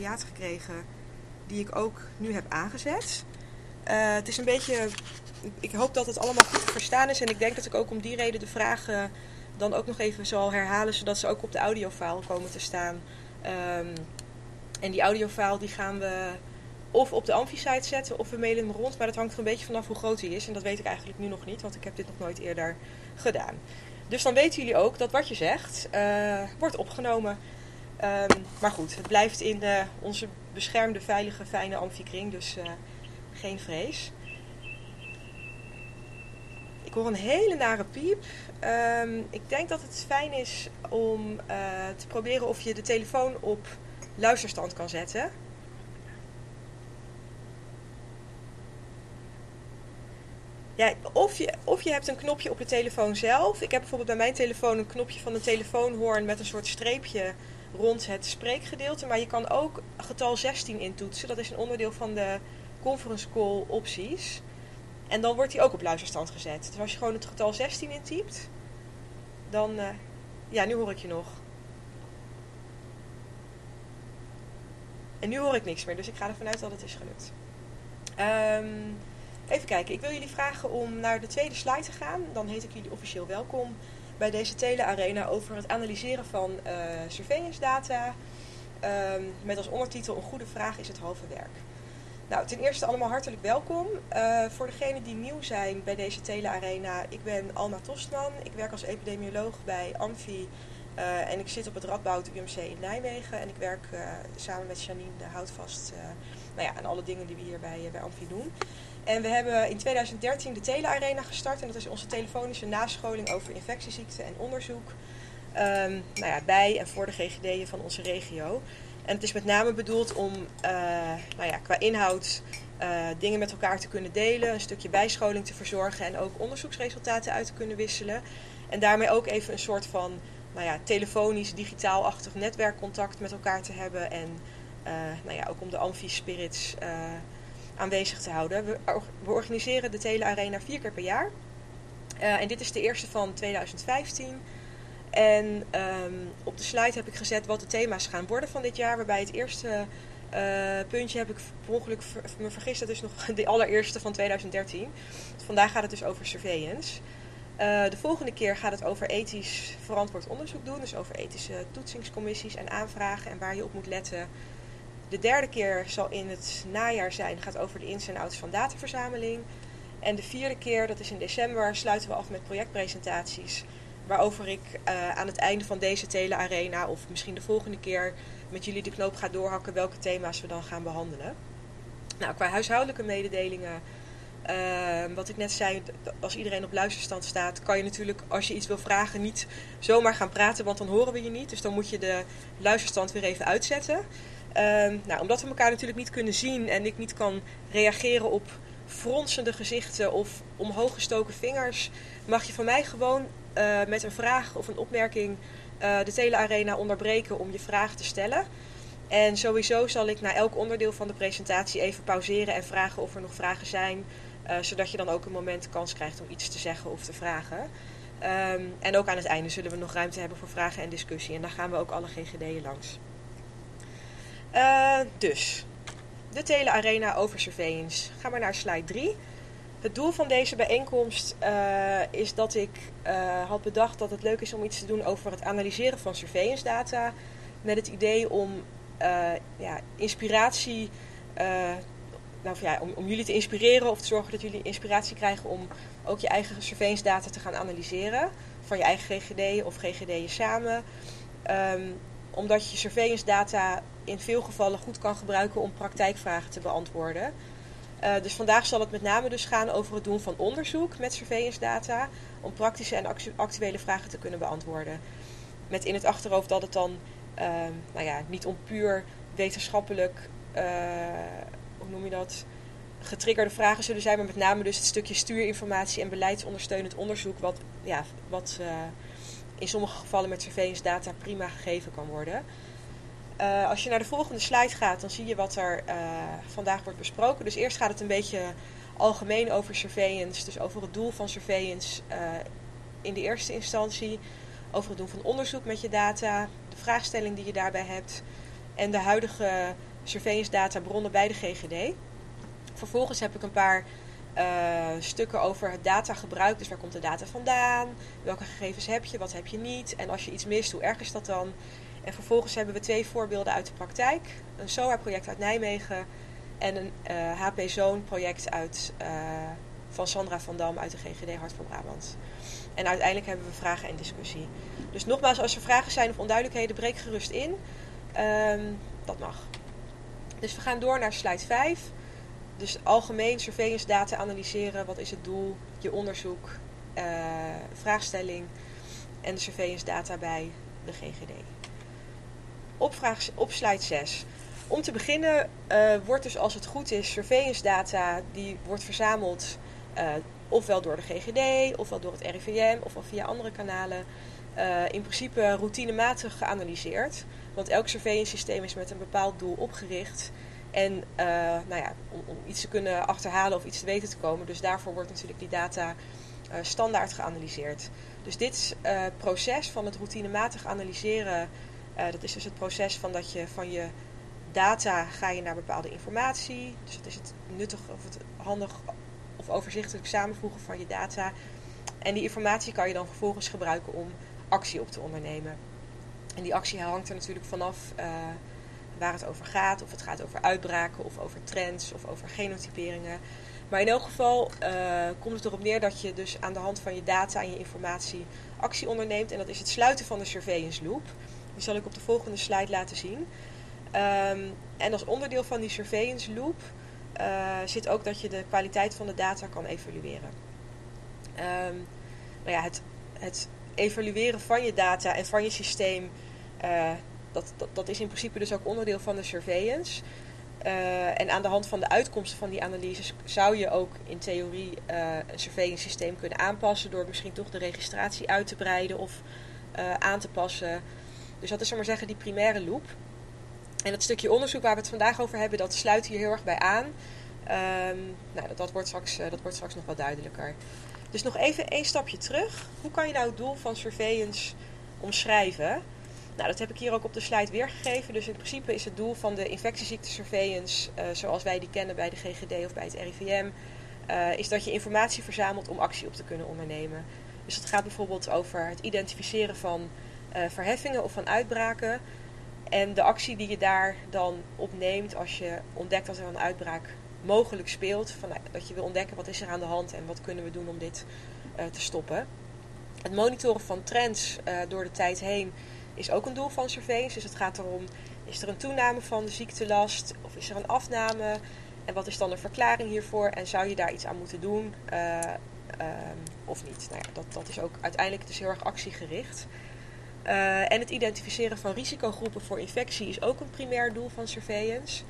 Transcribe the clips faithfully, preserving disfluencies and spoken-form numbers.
had gekregen die ik ook nu heb aangezet. Uh, het is een beetje, ik hoop dat het allemaal goed te verstaan is en ik denk dat ik ook om die reden de vragen dan ook nog even zal herhalen, zodat ze ook op de audiofile komen te staan. Um, en die audiofile die gaan we of op de Amfi-site zetten of we mailen hem rond, maar dat hangt er een beetje vanaf hoe groot hij is en dat weet ik eigenlijk nu nog niet, want ik heb dit nog nooit eerder gedaan. Dus dan weten jullie ook dat wat je zegt uh, wordt opgenomen. Um, maar goed, het blijft in uh, onze beschermde, veilige, fijne Amfi-kring, dus uh, geen vrees. Ik hoor een hele nare piep. Um, ik denk dat het fijn is om uh, te proberen of je de telefoon op luisterstand kan zetten. Ja, of, je, of je hebt een knopje op de telefoon zelf. Ik heb bijvoorbeeld bij mijn telefoon een knopje van de telefoonhoorn met een soort streepje rond het spreekgedeelte. Maar je kan ook getal zestien intoetsen. Dat is een onderdeel van de conference call opties. En dan wordt die ook op luisterstand gezet. Dus als je gewoon het getal zestien intypt, dan... Uh, ja, nu hoor ik je nog. En nu hoor ik niks meer, dus ik ga ervan uit dat het is gelukt. Um, even kijken, ik wil jullie vragen om naar de tweede slide te gaan. Dan heet ik jullie officieel welkom bij deze Tele-arena over het analyseren van uh, surveillance data. Um, met als ondertitel een goede vraag is het halve werk. Nou, ten eerste allemaal hartelijk welkom. Uh, voor degenen die nieuw zijn bij deze Tele-arena, ik ben Alma Tostman. Ik werk als epidemioloog bij Amfi uh, en ik zit op het Radboud U M C in Nijmegen. En ik werk uh, samen met Janine Houtvast uh, nou ja, aan alle dingen die we hier bij, uh, bij Amfi doen. En we hebben in tweeduizend dertien de Tele-arena gestart en dat is onze telefonische nascholing over infectieziekten en onderzoek. Um, nou ja, bij en voor de G G D'en van onze regio. En het is met name bedoeld om uh, nou ja, qua inhoud uh, dingen met elkaar te kunnen delen, een stukje bijscholing te verzorgen en ook onderzoeksresultaten uit te kunnen wisselen. En daarmee ook even een soort van nou ja, telefonisch, digitaal-achtig netwerkcontact met elkaar te hebben. En uh, nou ja, ook om de Amfi-spirits uh, aanwezig te houden. We, we organiseren de Tele-arena vier keer per jaar. Uh, en dit is de eerste van tweeduizend vijftien. En um, op de slide heb ik gezet wat de thema's gaan worden van dit jaar. Waarbij het eerste uh, puntje heb ik per ongeluk ver, me vergist. Dat is nog de allereerste van tweeduizend dertien. Vandaag gaat het dus over surveillance. Uh, de volgende keer gaat het over ethisch verantwoord onderzoek doen. Dus over ethische toetsingscommissies en aanvragen en waar je op moet letten. De derde keer zal in het najaar zijn. Gaat over de ins en outs van dataverzameling. En de vierde keer, dat is in december, sluiten we af met projectpresentaties. Waarover ik uh, aan het einde van deze Tele-arena of misschien de volgende keer met jullie de knoop ga doorhakken welke thema's we dan gaan behandelen. Nou, qua huishoudelijke mededelingen, uh, wat ik net zei, als iedereen op luisterstand staat, kan je natuurlijk als je iets wil vragen niet zomaar gaan praten, want dan horen we je niet. Dus dan moet je de luisterstand weer even uitzetten. Uh, nou, omdat we elkaar natuurlijk niet kunnen zien en ik niet kan reageren op fronsende gezichten of omhooggestoken vingers, mag je van mij gewoon uh, met een vraag of een opmerking uh, de Tele-arena onderbreken om je vraag te stellen. En sowieso zal ik na elk onderdeel van de presentatie even pauzeren en vragen of er nog vragen zijn, uh, zodat je dan ook een moment de kans krijgt om iets te zeggen of te vragen. Um, en ook aan het einde zullen we nog ruimte hebben voor vragen en discussie. En dan gaan we ook alle G G D'en langs. Uh, dus, de Tele-arena over surveillance. Ga maar naar slide drie. Het doel van deze bijeenkomst uh, is dat ik uh, had bedacht dat het leuk is om iets te doen over het analyseren van surveillance data. Met het idee om uh, ja, inspiratie, uh, nou, ja, om, om jullie te inspireren of te zorgen dat jullie inspiratie krijgen om ook je eigen surveillance data te gaan analyseren. Van je eigen G G D of G G D'en samen. Um, omdat je surveillance data in veel gevallen goed kan gebruiken om praktijkvragen te beantwoorden. Uh, dus vandaag zal het met name dus gaan over het doen van onderzoek met surveillance data, om praktische en actu- actuele vragen te kunnen beantwoorden. Met in het achterhoofd dat het dan uh, nou ja, niet om puur wetenschappelijk, uh, hoe noem je dat, getriggerde vragen zullen zijn, maar met name dus het stukje stuurinformatie en beleidsondersteunend onderzoek, wat, ja, wat uh, in sommige gevallen met surveillance data prima gegeven kan worden. Uh, als je naar de volgende slide gaat, dan zie je wat er uh, vandaag wordt besproken. Dus eerst gaat het een beetje algemeen over surveillance. Dus over het doel van surveillance uh, in de eerste instantie. Over het doen van onderzoek met je data. De vraagstelling die je daarbij hebt. En de huidige surveillance data bronnen bij de G G D. Vervolgens heb ik een paar uh, stukken over het datagebruik. Dus waar komt de data vandaan? Welke gegevens heb je? Wat heb je niet? En als je iets mist, hoe erg is dat dan? En vervolgens hebben we twee voorbeelden uit de praktijk. Een S O A-project uit Nijmegen en een uh, H P-Zoon-project uit, uh, van Sandra van Dam uit de G G D Hart voor Brabant. En uiteindelijk hebben we vragen en discussie. Dus nogmaals, als er vragen zijn of onduidelijkheden, breek gerust in. Um, dat mag. Dus we gaan door naar slide vijf. Dus algemeen surveillance data analyseren. Wat is het doel? Je onderzoek, uh, vraagstelling en de surveillance data bij de G G D. Op, vraag, op slide zes. Om te beginnen uh, wordt dus als het goed is surveillance data die wordt verzameld uh, ofwel door de G G D, ofwel door het R I V M, ofwel via andere kanalen. Uh, in principe routinematig geanalyseerd. Want elk surveillance systeem is met een bepaald doel opgericht. En uh, nou ja, om, om iets te kunnen achterhalen of iets te weten te komen. Dus daarvoor wordt natuurlijk die data uh, standaard geanalyseerd. Dus dit uh, proces van het routinematig analyseren, uh, dat is dus het proces van dat je van je data ga je naar bepaalde informatie. Dus dat is het nuttig of het handig of overzichtelijk samenvoegen van je data. En die informatie kan je dan vervolgens gebruiken om actie op te ondernemen. En die actie hangt er natuurlijk vanaf uh, waar het over gaat. Of het gaat over uitbraken, of over trends, of over genotyperingen. Maar in elk geval uh, komt het erop neer dat je dus aan de hand van je data en je informatie actie onderneemt. En dat is het sluiten van de surveillance loop. Die zal ik op de volgende slide laten zien. Um, en als onderdeel van die surveillance loop uh, zit ook dat je de kwaliteit van de data kan evalueren. Um, nou ja, het, het evalueren van je data en van je systeem, uh, dat, dat, dat is in principe dus ook onderdeel van de surveillance. Uh, en aan de hand van de uitkomsten van die analyses zou je ook in theorie uh, een surveillance systeem kunnen aanpassen door misschien toch de registratie uit te breiden of uh, aan te passen. Dus dat is, zal maar zeggen, die primaire loop. En dat stukje onderzoek waar we het vandaag over hebben, dat sluit hier heel erg bij aan. Um, nou, dat, dat, wordt straks, uh, dat wordt straks nog wat duidelijker. Dus nog even één stapje terug. Hoe kan je nou het doel van surveillance omschrijven? Nou, dat heb ik hier ook op de slide weergegeven. Dus in principe is het doel van de infectieziektesurveillance, uh, zoals wij die kennen bij de G G D of bij het R I V M, uh, is dat je informatie verzamelt om actie op te kunnen ondernemen. Dus het gaat bijvoorbeeld over het identificeren van uh, verheffingen of van uitbraken. En de actie die je daar dan opneemt als je ontdekt dat er een uitbraak mogelijk speelt. Van, nou, dat je wil ontdekken wat is er aan de hand en wat kunnen we doen om dit uh, te stoppen. Het monitoren van trends uh, door de tijd heen is ook een doel van surveillance. Dus het gaat erom, is er een toename van de ziektelast of is er een afname? En wat is dan de verklaring hiervoor? En zou je daar iets aan moeten doen uh, uh, of niet? Nou ja, dat, dat is ook uiteindelijk dus heel erg actiegericht. Uh, en het identificeren van risicogroepen voor infectie is ook een primair doel van surveillance.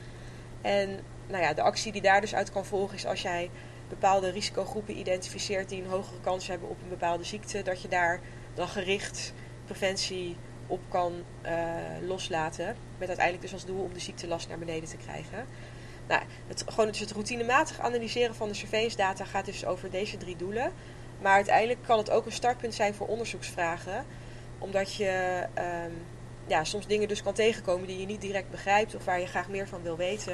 En nou ja, de actie die daar dus uit kan volgen is als jij bepaalde risicogroepen identificeert die een hogere kans hebben op een bepaalde ziekte, dat je daar dan gericht preventie op kan uh, loslaten. Met uiteindelijk dus als doel om de ziektelast naar beneden te krijgen. Nou, het, gewoon dus het routinematig analyseren van de surveillance data gaat dus over deze drie doelen. Maar uiteindelijk kan het ook een startpunt zijn voor onderzoeksvragen. Omdat je um, ja, soms dingen dus kan tegenkomen die je niet direct begrijpt of waar je graag meer van wil weten.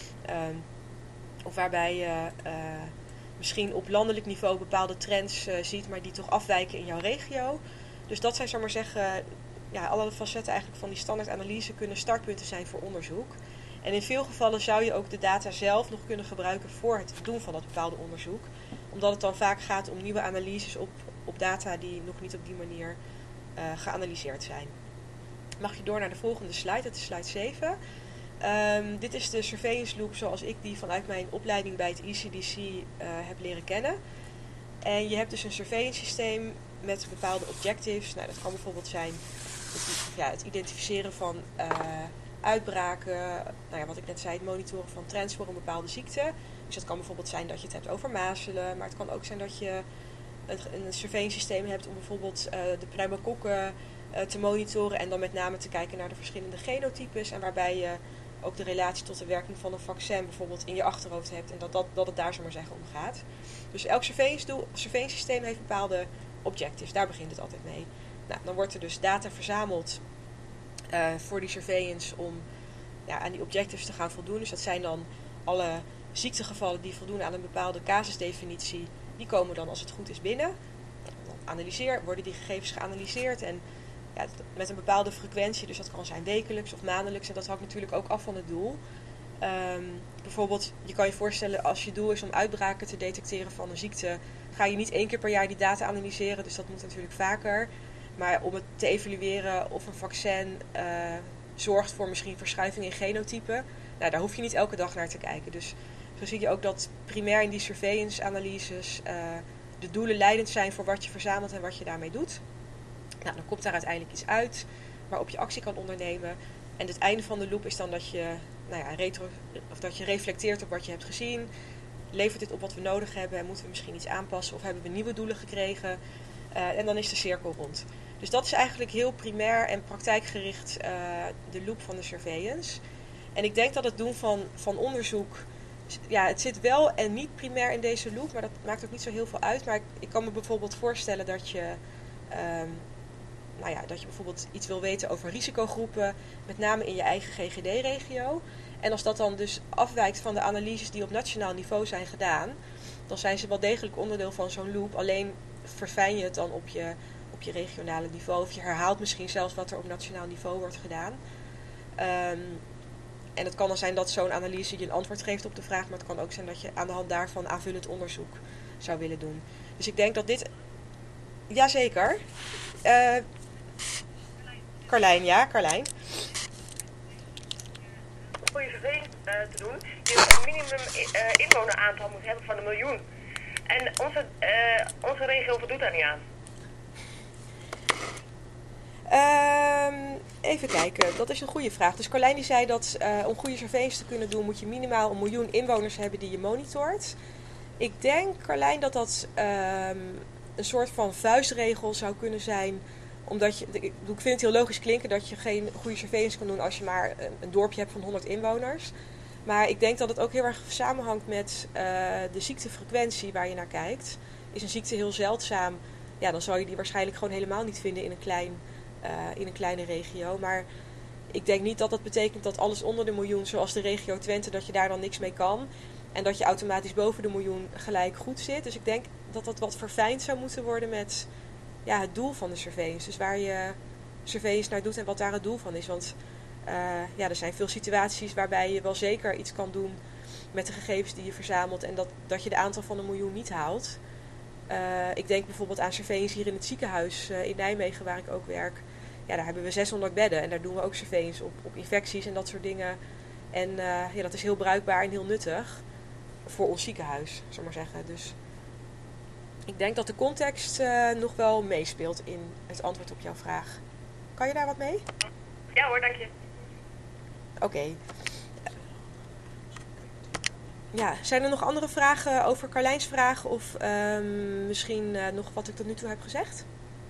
Um, of waarbij je uh, misschien op landelijk niveau bepaalde trends uh, ziet, maar die toch afwijken in jouw regio. Dus dat zijn, zal maar zeggen, ja, alle facetten eigenlijk van die standaardanalyse kunnen startpunten zijn voor onderzoek. En in veel gevallen zou je ook de data zelf nog kunnen gebruiken voor het doen van dat bepaalde onderzoek. Omdat het dan vaak gaat om nieuwe analyses op, op data die nog niet op die manier uh, geanalyseerd zijn. Mag je door naar de volgende slide, dat is slide zeven. Um, dit is de surveillance loop zoals ik die vanuit mijn opleiding bij het E C D C uh, heb leren kennen. En je hebt dus een surveillance systeem met bepaalde objectives. Nou, dat kan bijvoorbeeld zijn het, ja, het identificeren van uh, uitbraken. Nou ja, wat ik net zei, het monitoren van trends voor een bepaalde ziekte. Dus dat kan bijvoorbeeld zijn dat je het hebt over mazelen. Maar het kan ook zijn dat je een, een surveillance systeem hebt om bijvoorbeeld uh, de pneumokokken uh, te monitoren. En dan met name te kijken naar de verschillende genotypes. En waarbij je ook de relatie tot de werking van een vaccin bijvoorbeeld in je achterhoofd hebt. En dat, dat, dat het daar, zo maar zeggen, om gaat. Dus elk surveillance, doel, surveillance systeem heeft bepaalde objectives. Daar begint het altijd mee. Nou, dan wordt er dus data verzameld uh, voor die surveillance om ja, aan die objectives te gaan voldoen. Dus dat zijn dan alle ziektegevallen die voldoen aan een bepaalde casusdefinitie. Die komen dan als het goed is binnen. Dan analyseer, worden die gegevens geanalyseerd en ja, met een bepaalde frequentie. Dus dat kan zijn wekelijks of maandelijks. En dat hangt natuurlijk ook af van het doel. Um, bijvoorbeeld, je kan je voorstellen als je doel is om uitbraken te detecteren van een ziekte, ga je niet één keer per jaar die data analyseren. Dus dat moet natuurlijk vaker. Maar om het te evalueren of een vaccin uh, zorgt voor misschien verschuiving in genotypen, nou, daar hoef je niet elke dag naar te kijken. Dus zo zie je ook dat primair in die surveillance-analyses uh, de doelen leidend zijn voor wat je verzamelt en wat je daarmee doet. Nou, dan komt daar uiteindelijk iets uit waarop je actie kan ondernemen. En het einde van de loop is dan dat je, nou ja, retro, of dat je reflecteert op wat je hebt gezien. Levert dit op wat we nodig hebben en moeten we misschien iets aanpassen of hebben we nieuwe doelen gekregen? Uh, en dan is de cirkel rond. Dus dat is eigenlijk heel primair en praktijkgericht uh, de loop van de surveillance. En ik denk dat het doen van, van onderzoek, ja, het zit wel en niet primair in deze loop, maar dat maakt ook niet zo heel veel uit. Maar ik, ik kan me bijvoorbeeld voorstellen dat je, um, nou ja, dat je bijvoorbeeld iets wil weten over risicogroepen, met name in je eigen G G D-regio. En als dat dan dus afwijkt van de analyses die op nationaal niveau zijn gedaan, dan zijn ze wel degelijk onderdeel van zo'n loop. Alleen verfijn je het dan op je, op je regionale niveau. Of je herhaalt misschien zelfs wat er op nationaal niveau wordt gedaan. Um, en het kan dan zijn dat zo'n analyse je een antwoord geeft op de vraag. Maar het kan ook zijn dat je aan de hand daarvan aanvullend onderzoek zou willen doen. Dus ik denk dat dit... Jazeker. Uh, Carlijn, ja, Carlijn. Voor je survey uh, te doen, je een minimum uh, inwoneraantal moet hebben van een miljoen. En onze, uh, onze regio voldoet daar niet aan. Um, even kijken, dat is een goede vraag. Dus Carlijn die zei dat uh, om goede surveillance te kunnen doen moet je minimaal een miljoen inwoners hebben die je monitort. Ik denk, Carlijn, dat dat um, een soort van vuistregel zou kunnen zijn. Omdat je, ik vind het heel logisch klinken dat je geen goede surveillance kan doen als je maar een dorpje hebt van honderd inwoners. Maar ik denk dat het ook heel erg samenhangt met uh, de ziektefrequentie waar je naar kijkt. Is een ziekte heel zeldzaam, ja, dan zou je die waarschijnlijk gewoon helemaal niet vinden in een, klein, uh, in een kleine regio. Maar ik denk niet dat dat betekent dat alles onder de miljoen, zoals de regio Twente, dat je daar dan niks mee kan. En dat je automatisch boven de miljoen gelijk goed zit. Dus ik denk dat dat wat verfijnd zou moeten worden met ja, het doel van de surveillance. Dus waar je surveillance naar doet en wat daar het doel van is. Want uh, ja, er zijn veel situaties waarbij je wel zeker iets kan doen met de gegevens die je verzamelt en dat, dat je de aantal van een miljoen niet haalt. Uh, ik denk bijvoorbeeld aan surveillance hier in het ziekenhuis uh, in Nijmegen, waar ik ook werk. Ja, daar hebben we zeshonderd bedden en daar doen we ook surveillance op, op infecties en dat soort dingen. En uh, ja, dat is heel bruikbaar en heel nuttig voor ons ziekenhuis, zal ik maar zeggen. Dus ik denk dat de context uh, nog wel meespeelt in het antwoord op jouw vraag. Kan je daar wat mee? Ja hoor, dank je. Oké. Okay. Ja, zijn er nog andere vragen over Carlijns vraag of um, misschien uh, nog wat ik tot nu toe heb gezegd?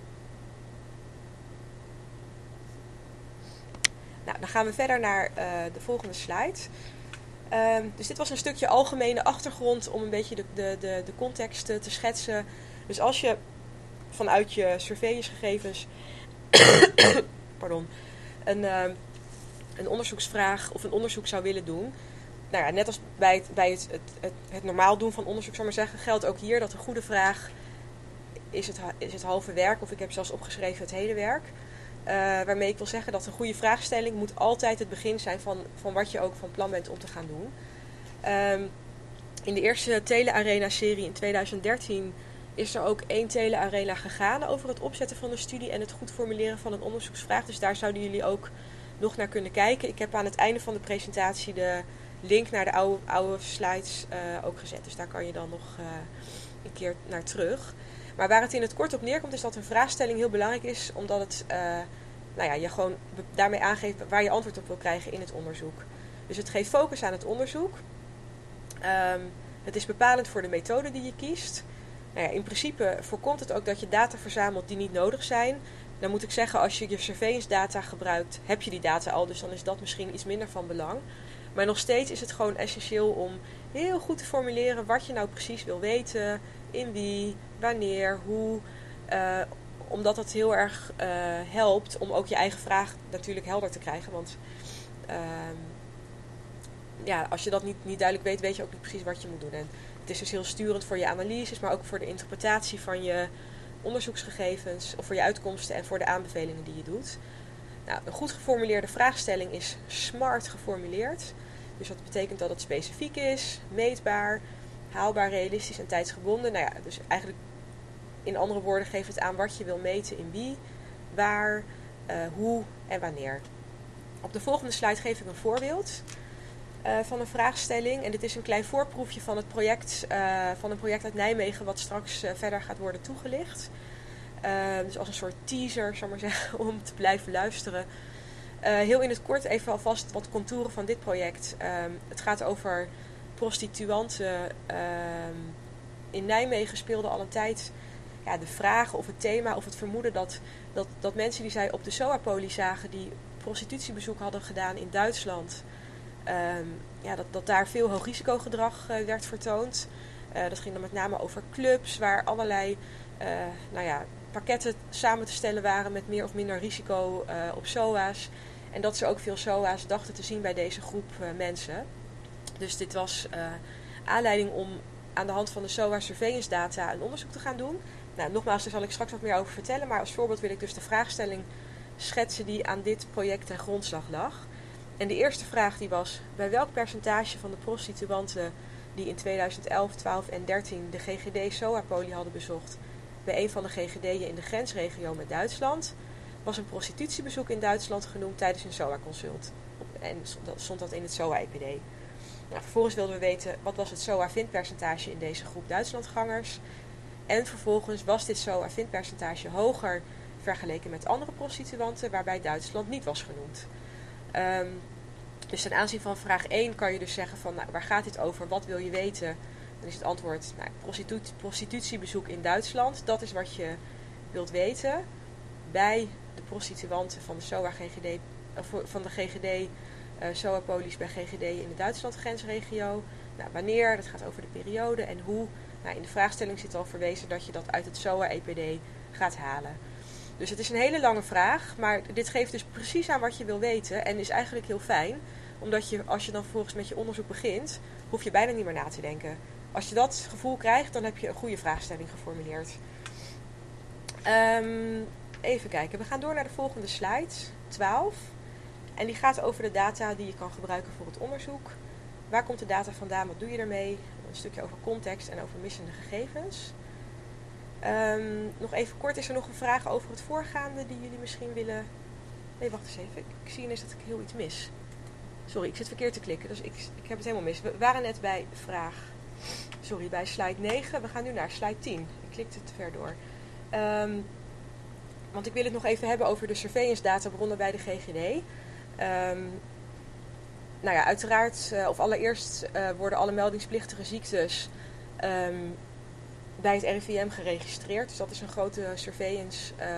Nou, dan gaan we verder naar uh, de volgende slide. Um, dus dit was een stukje algemene achtergrond om een beetje de, de, de, de context te, te schetsen. Dus als je vanuit je surveillance-gegevens pardon, een, uh, een onderzoeksvraag of een onderzoek zou willen doen. Nou ja, net als bij, het, bij het, het, het, het normaal doen van onderzoek, zou ik maar zeggen, geldt ook hier dat een goede vraag is het, is het halve werk, of ik heb zelfs opgeschreven het hele werk. Uh, waarmee ik wil zeggen dat een goede vraagstelling moet altijd het begin zijn van, van wat je ook van plan bent om te gaan doen. Um, in de eerste Tele-Arena-serie in tweeduizend dertien is er ook één Tele-Arena gegaan over het opzetten van een studie en het goed formuleren van een onderzoeksvraag. Dus daar zouden jullie ook nog naar kunnen kijken. Ik heb aan het einde van de presentatie de link naar de oude, oude slides uh, ook gezet. Dus daar kan je dan nog uh, een keer naar terug. Maar waar het in het kort op neerkomt is dat een vraagstelling heel belangrijk is. Omdat het uh, nou ja, je gewoon daarmee aangeeft waar je antwoord op wil krijgen in het onderzoek. Dus het geeft focus aan het onderzoek. Um, het is bepalend voor de methode die je kiest. Nou ja, in principe voorkomt het ook dat je data verzamelt die niet nodig zijn. Dan moet ik zeggen, als je je surveillance data gebruikt, heb je die data al. Dus dan is dat misschien iets minder van belang. Maar nog steeds is het gewoon essentieel om heel goed te formuleren wat je nou precies wil weten. In wie, wanneer, hoe. Uh, omdat dat heel erg uh, helpt om ook je eigen vraag natuurlijk helder te krijgen. Want uh, ja, als je dat niet, niet duidelijk weet, weet je ook niet precies wat je moet doen. En het is dus heel sturend voor je analyses, maar ook voor de interpretatie van je onderzoeksgegevens of voor je uitkomsten en voor de aanbevelingen die je doet. Nou, een goed geformuleerde vraagstelling is smart geformuleerd. Dus dat betekent dat het specifiek is, meetbaar, haalbaar, realistisch en tijdsgebonden. Nou ja, dus eigenlijk in andere woorden geeft het aan wat je wil meten in wie, waar, uh, hoe en wanneer. Op de volgende slide geef ik een voorbeeld uh, van een vraagstelling. En dit is een klein voorproefje van, het project, uh, van een project uit Nijmegen wat straks uh, verder gaat worden toegelicht. Uh, dus als een soort teaser, zal ik maar zeggen, om te blijven luisteren. Uh, heel in het kort even alvast wat contouren van dit project. Uh, het gaat over prostituanten. Uh, in Nijmegen speelde al een tijd ja, de vraag of het thema of het vermoeden dat, dat, dat mensen die zij op de S O A-poli zagen, die prostitutiebezoek hadden gedaan in Duitsland, um, ja, dat, dat daar veel hoogrisicogedrag uh, werd vertoond. Uh, dat ging dan met name over clubs waar allerlei uh, nou ja, pakketten samen te stellen waren met meer of minder risico uh, op S O A's. En dat ze ook veel S O A's dachten te zien bij deze groep uh, mensen. Dus dit was uh, aanleiding om aan de hand van de S O A surveillance data een onderzoek te gaan doen. Nou, nogmaals, daar zal ik straks wat meer over vertellen. Maar als voorbeeld wil ik dus de vraagstelling schetsen die aan dit project ten grondslag lag. En de eerste vraag die was: bij welk percentage van de prostituanten die in tweeduizend elf, twaalf en dertien de G G D S O A-poli hadden bezocht bij een van de G G D'en in de grensregio met Duitsland, was een prostitutiebezoek in Duitsland genoemd tijdens een S O A-consult. En stond dat in het S O A-E P D. Nou, vervolgens wilden we weten wat was het S O A-vindpercentage in deze groep Duitslandgangers. En vervolgens was dit S O A-vindpercentage hoger vergeleken met andere prostituanten waarbij Duitsland niet was genoemd. Um, dus ten aanzien van vraag één kan je dus zeggen van nou, waar gaat dit over, wat wil je weten? Dan is het antwoord nou, prostitu- prostitutiebezoek in Duitsland. Dat is wat je wilt weten bij de prostituanten van de S O A G G D, of van de G G D uh, S O A-polies bij G G D in de Duitsland grensregio. Nou, wanneer, dat gaat over de periode en hoe. Nou, in de vraagstelling zit al verwezen dat je dat uit het S O A-E P D gaat halen. Dus het is een hele lange vraag, maar dit geeft dus precies aan wat je wil weten en is eigenlijk heel fijn. Omdat je, als je dan vervolgens met je onderzoek begint, hoef je bijna niet meer na te denken. Als je dat gevoel krijgt, dan heb je een goede vraagstelling geformuleerd. Um, even kijken, we gaan door naar de volgende slide, twaalf. En die gaat over de data die je kan gebruiken voor het onderzoek. Waar komt de data vandaan, wat doe je ermee? Een stukje over context en over missende gegevens. Um, nog even kort, is er nog een vraag over het voorgaande die jullie misschien willen... Nee, wacht eens even. Ik, ik zie ineens dat ik heel iets mis. Sorry, ik zit verkeerd te klikken, dus ik, ik heb het helemaal mis. We waren net bij vraag... Sorry, bij slide negen. We gaan nu naar slide tien. Ik klikte te ver door. Um, want ik wil het nog even hebben over de surveillance databronnen bij de G G D. Um, nou ja, uiteraard, uh, of allereerst uh, worden alle meldingsplichtige ziektes... Um, bij het R I V M geregistreerd. Dus dat is een grote surveillance uh,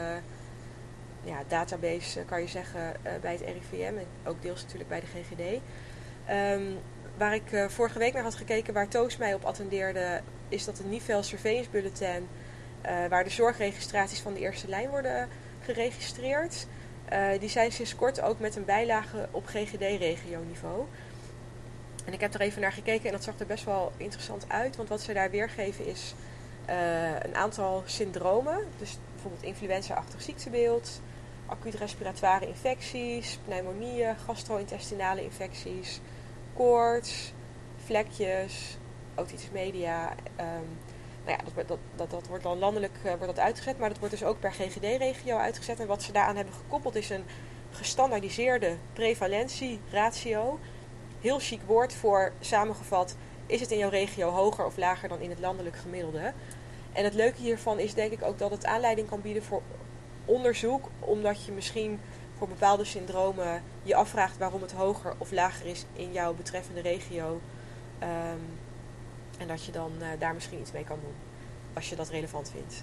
ja, database, uh, kan je zeggen, uh, bij het R I V M. En ook deels natuurlijk bij de G G D. Um, waar ik uh, vorige week naar had gekeken, waar Toos mij op attendeerde, is dat een Nivel Surveillance Bulletin, uh, waar de zorgregistraties van de eerste lijn worden geregistreerd. Uh, die zijn sinds kort ook met een bijlage op G G D-regioniveau. En ik heb er even naar gekeken en dat zag er best wel interessant uit. Want wat ze daar weergeven is uh, een aantal syndromen. Dus bijvoorbeeld influenza-achtig ziektebeeld, acuut respiratoire infecties, pneumonieën, gastro-intestinale infecties, koorts, vlekjes, otitis media. Um, nou ja, dat, dat, dat, dat wordt dan landelijk uh, wordt dat uitgezet, maar dat wordt dus ook per G G D-regio uitgezet. En wat ze daaraan hebben gekoppeld is een gestandaardiseerde prevalentie-ratio. Heel chic woord voor, samengevat, is het in jouw regio hoger of lager dan in het landelijk gemiddelde. En het leuke hiervan is denk ik ook dat het aanleiding kan bieden voor onderzoek, omdat je misschien voor bepaalde syndromen je afvraagt waarom het hoger of lager is in jouw betreffende regio. Um, en dat je dan uh, daar misschien iets mee kan doen, als je dat relevant vindt.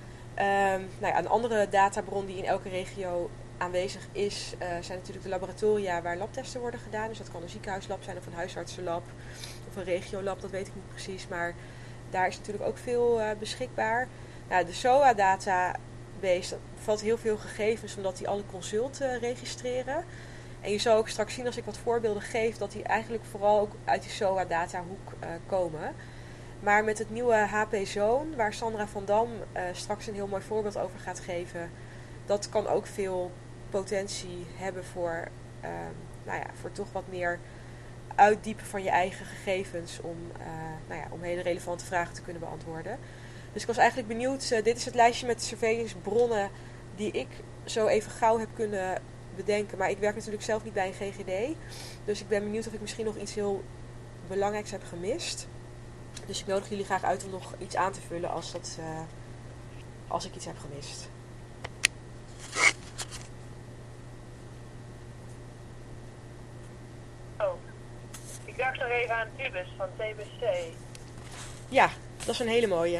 Um, nou ja, een andere databron die in elke regio aanwezig is, uh, zijn natuurlijk de laboratoria waar labtesten worden gedaan. Dus dat kan een ziekenhuislab zijn of een huisartsenlab of een regiolab, dat weet ik niet precies. Maar daar is natuurlijk ook veel uh, beschikbaar. Nou, de S O A-database bevat heel veel gegevens omdat die alle consulten uh, registreren. En je zal ook straks zien als ik wat voorbeelden geef dat die eigenlijk vooral ook uit die S O A-datahoek uh, komen. Maar met het nieuwe H P Zone, waar Sandra van Dam uh, straks een heel mooi voorbeeld over gaat geven, dat kan ook veel potentie hebben voor, uh, nou ja, voor toch wat meer uitdiepen van je eigen gegevens om, uh, nou ja, om hele relevante vragen te kunnen beantwoorden. Dus ik was eigenlijk benieuwd, uh, dit is het lijstje met surveillance bronnen die ik zo even gauw heb kunnen bedenken. Maar ik werk natuurlijk zelf niet bij een G G D. Dus ik ben benieuwd of ik misschien nog iets heel belangrijks heb gemist. Dus ik nodig jullie graag uit om nog iets aan te vullen als, dat, uh, als ik iets heb gemist. Oh, ik dacht nog even aan Tubus van T B C. Ja, dat is een hele mooie.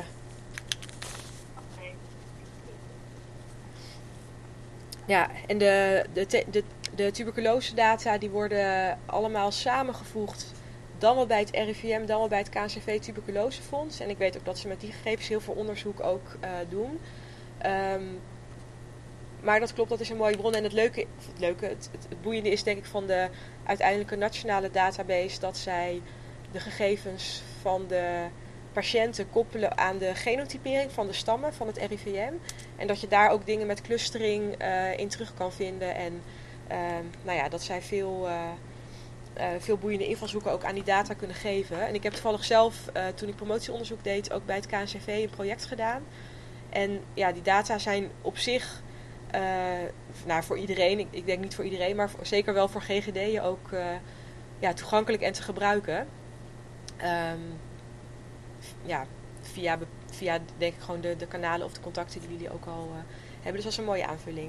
Ja, en de, de, de, de tuberculose data die worden allemaal samengevoegd. Dan wel bij het R I V M, dan wel bij het K N C V Tuberculosefonds. En ik weet ook dat ze met die gegevens heel veel onderzoek ook uh, doen. Um, maar dat klopt, dat is een mooie bron. En het leuke, het, leuke het, het, het boeiende is denk ik van de uiteindelijke nationale database dat zij de gegevens van de patiënten koppelen aan de genotypering van de stammen van het R I V M. En dat je daar ook dingen met clustering uh, in terug kan vinden. En uh, nou ja, dat zij veel, uh, uh, veel boeiende invalshoeken ook aan die data kunnen geven. En ik heb toevallig zelf, uh, toen ik promotieonderzoek deed, ook bij het K N C V een project gedaan. En ja, die data zijn op zich, uh, nou voor iedereen, ik, ik denk niet voor iedereen, maar voor, zeker wel voor G G D'en ook uh, ja, toegankelijk en te gebruiken. Um, ja, via, via denk ik gewoon de, de kanalen of de contacten die jullie ook al uh, hebben. Dus dat is een mooie aanvulling.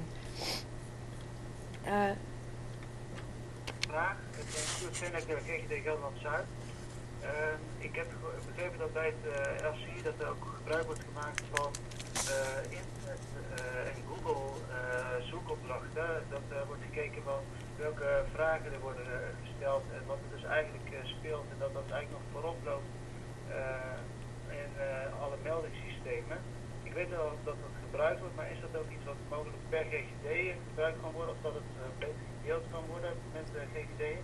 Uh, Vraag, ik ben Stuart Vinnek, G G D Gelderland-Zuid. Uh, ik heb begrepen dat bij het uh, L C I dat er ook gebruik wordt gemaakt van uh, internet uh, en Google uh, zoekopdrachten. Dat er uh, wordt gekeken van welke vragen er worden uh, gesteld en wat er dus eigenlijk uh, speelt en dat dat eigenlijk nog voorop loopt uh, in uh, alle meldingssystemen. Ik weet wel dat dat gebruikt wordt, maar is dat ook iets wat mogelijk per G G D gebruikt kan worden of dat het uh, beter gedeeld kan worden met uh, G G D'en?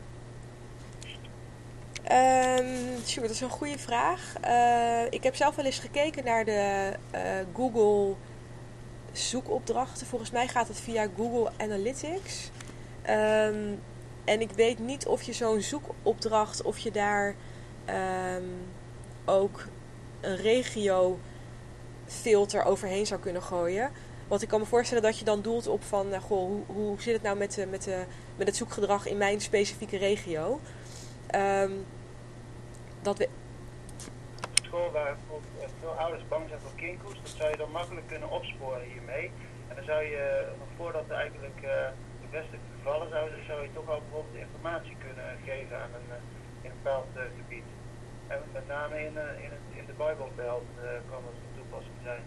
Um, sure, dat is een goede vraag. Uh, ik heb zelf wel eens gekeken naar de uh, Google zoekopdrachten. Volgens mij gaat het via Google Analytics. Um, en ik weet niet of je zo'n zoekopdracht, of je daar um, ook een regio filter overheen zou kunnen gooien. Want ik kan me voorstellen dat je dan doelt op van, uh, goh, hoe, hoe zit het nou met, de, met, de, met het zoekgedrag in mijn specifieke regio? Um, dat we... Op school waar veel ouders bang zijn voor kinkhoest, dat zou je dan makkelijk kunnen opsporen hiermee. En dan zou je, nog voordat er eigenlijk uh, bevestigde gevallen zouden, zou je toch al bijvoorbeeld informatie kunnen geven aan een, uh, in een bepaald uh, gebied. En met name in, uh, in, het, in de Bijbelbelt uh, kan dat van toepassing zijn.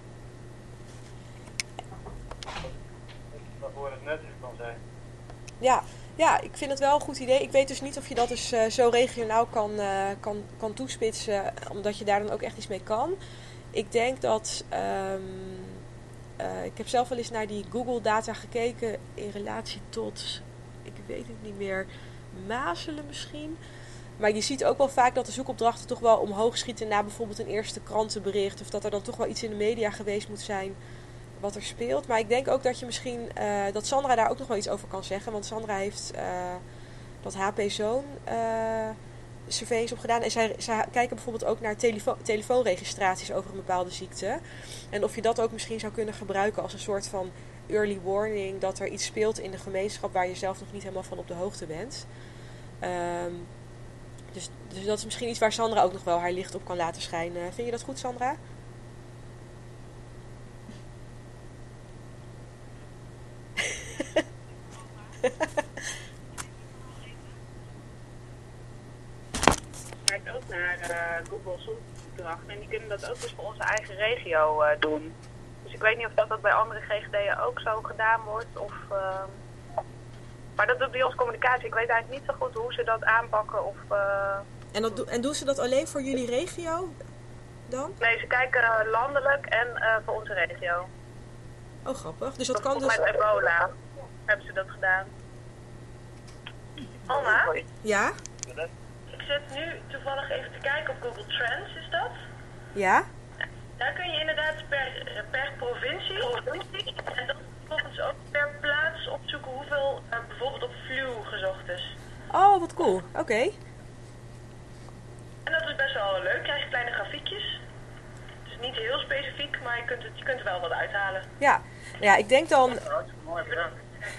Waarvoor het nuttig kan zijn. Ja, ja, ik vind het wel een goed idee. Ik weet dus niet of je dat dus uh, zo regionaal kan, uh, kan, kan toespitsen, omdat je daar dan ook echt iets mee kan. Ik denk dat, um, uh, ik heb zelf wel eens naar die Google data gekeken in relatie tot, ik weet het niet meer, mazelen misschien. Maar je ziet ook wel vaak dat de zoekopdrachten toch wel omhoog schieten na bijvoorbeeld een eerste krantenbericht. Of dat er dan toch wel iets in de media geweest moet zijn wat er speelt. Maar ik denk ook dat je misschien, uh, dat Sandra daar ook nog wel iets over kan zeggen. Want Sandra heeft uh, dat H P Zone uh, surveillance op gedaan. En zij, zij kijken bijvoorbeeld ook naar telefo- telefoonregistraties over een bepaalde ziekte. En of je dat ook misschien zou kunnen gebruiken als een soort van early warning. Dat er iets speelt in de gemeenschap waar je zelf nog niet helemaal van op de hoogte bent. Um, dus, dus dat is misschien iets waar Sandra ook nog wel haar licht op kan laten schijnen. Vind je dat goed, Sandra? Kijkt ook naar uh, Google zoekopdrachten en die kunnen dat ook dus voor onze eigen regio uh, doen. Dus ik weet niet of dat, dat bij andere G G D'en ook zo gedaan wordt. Of, uh... Maar dat doet bij ons communicatie. Ik weet eigenlijk niet zo goed hoe ze dat aanpakken. Of, uh... en, dat do- en doen ze dat alleen voor jullie regio dan? Nee, ze kijken uh, landelijk en uh, voor onze regio. Oh, grappig. Dus dat kan dus... Met ebola hebben ze dat gedaan. Uh, en, dat, en, doen ze dat, en doen ze dat alleen voor jullie regio dan? Of voor de hele Nederlandse populatie? hebben ze dat gedaan. Alma, Ja? ik zit nu toevallig even te kijken op Google Trends, is dat? Ja? Daar kun je inderdaad per, per provincie en dan vervolgens ook per plaats opzoeken hoeveel uh, bijvoorbeeld op flu gezocht is. Oh, wat cool. Oké. Okay. En dat is best wel leuk, krijg je kleine grafiekjes. Het is niet heel specifiek, maar je kunt, het, je kunt er wel wat uithalen. Ja, ja ik denk dan... Mooi, bedankt.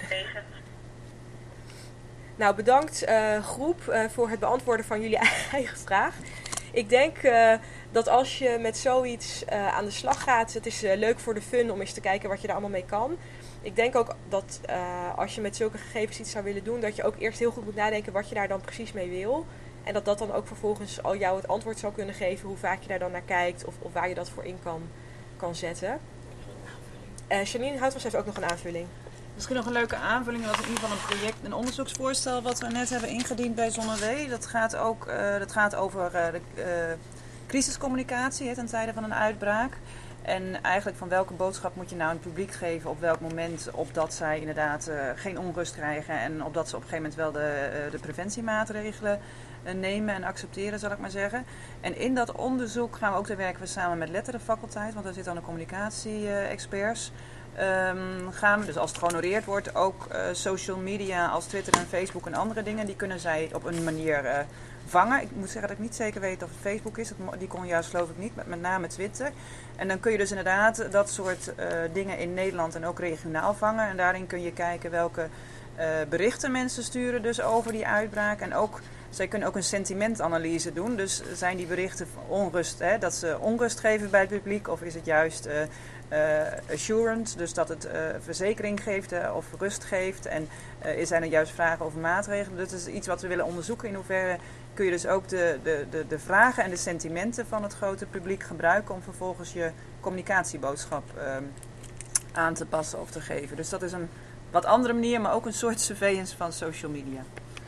Nou, bedankt uh, groep uh, voor het beantwoorden van jullie eigen vraag. Ik denk uh, dat als je met zoiets uh, aan de slag gaat, het is uh, leuk voor de fun om eens te kijken wat je daar allemaal mee kan. Ik denk ook dat uh, als je met zulke gegevens iets zou willen doen, dat je ook eerst heel goed moet nadenken wat je daar dan precies mee wil. En dat dat dan ook vervolgens al jou het antwoord zou kunnen geven hoe vaak je daar dan naar kijkt of, of waar je dat voor in kan, kan zetten. Uh, Janine, Houtmans heeft ook nog een aanvulling. Misschien nog een leuke aanvulling. Dat is in ieder geval een project, een onderzoeksvoorstel wat we net hebben ingediend bij Zonnewee. Dat gaat ook uh, dat gaat over uh, de uh, crisiscommunicatie he, ten tijde van een uitbraak. En eigenlijk van welke boodschap moet je nou aan het publiek geven op welk moment, opdat zij inderdaad uh, geen onrust krijgen en opdat ze op een gegeven moment wel de, uh, de preventiemaatregelen uh, nemen en accepteren, zal ik maar zeggen. En in dat onderzoek gaan we ook, daar werken we samen met letterenfaculteit, want daar zitten dan de communicatie-experts. Um, gaan we, dus als het gehonoreerd wordt, ook uh, social media als Twitter en Facebook en andere dingen, die kunnen zij op een manier uh, vangen. Ik moet zeggen dat ik niet zeker weet of het Facebook is, dat, die kon juist geloof ik niet, met, met name Twitter. En dan kun je dus inderdaad dat soort uh, dingen in Nederland en ook regionaal vangen. En daarin kun je kijken welke uh, berichten mensen sturen dus over die uitbraak. En ook, zij kunnen ook een sentimentanalyse doen. Dus zijn die berichten onrust, hè, dat ze onrust geven bij het publiek, of is het juist uh, uh, assurance, dus dat het uh, verzekering geeft uh, of rust geeft. En uh, zijn er juist vragen over maatregelen. Dat is iets wat we willen onderzoeken. In hoeverre kun je dus ook de, de, de, de vragen en de sentimenten van het grote publiek gebruiken om vervolgens je communicatieboodschap uh, aan te passen of te geven. Dus dat is een wat andere manier, maar ook een soort surveillance van social media.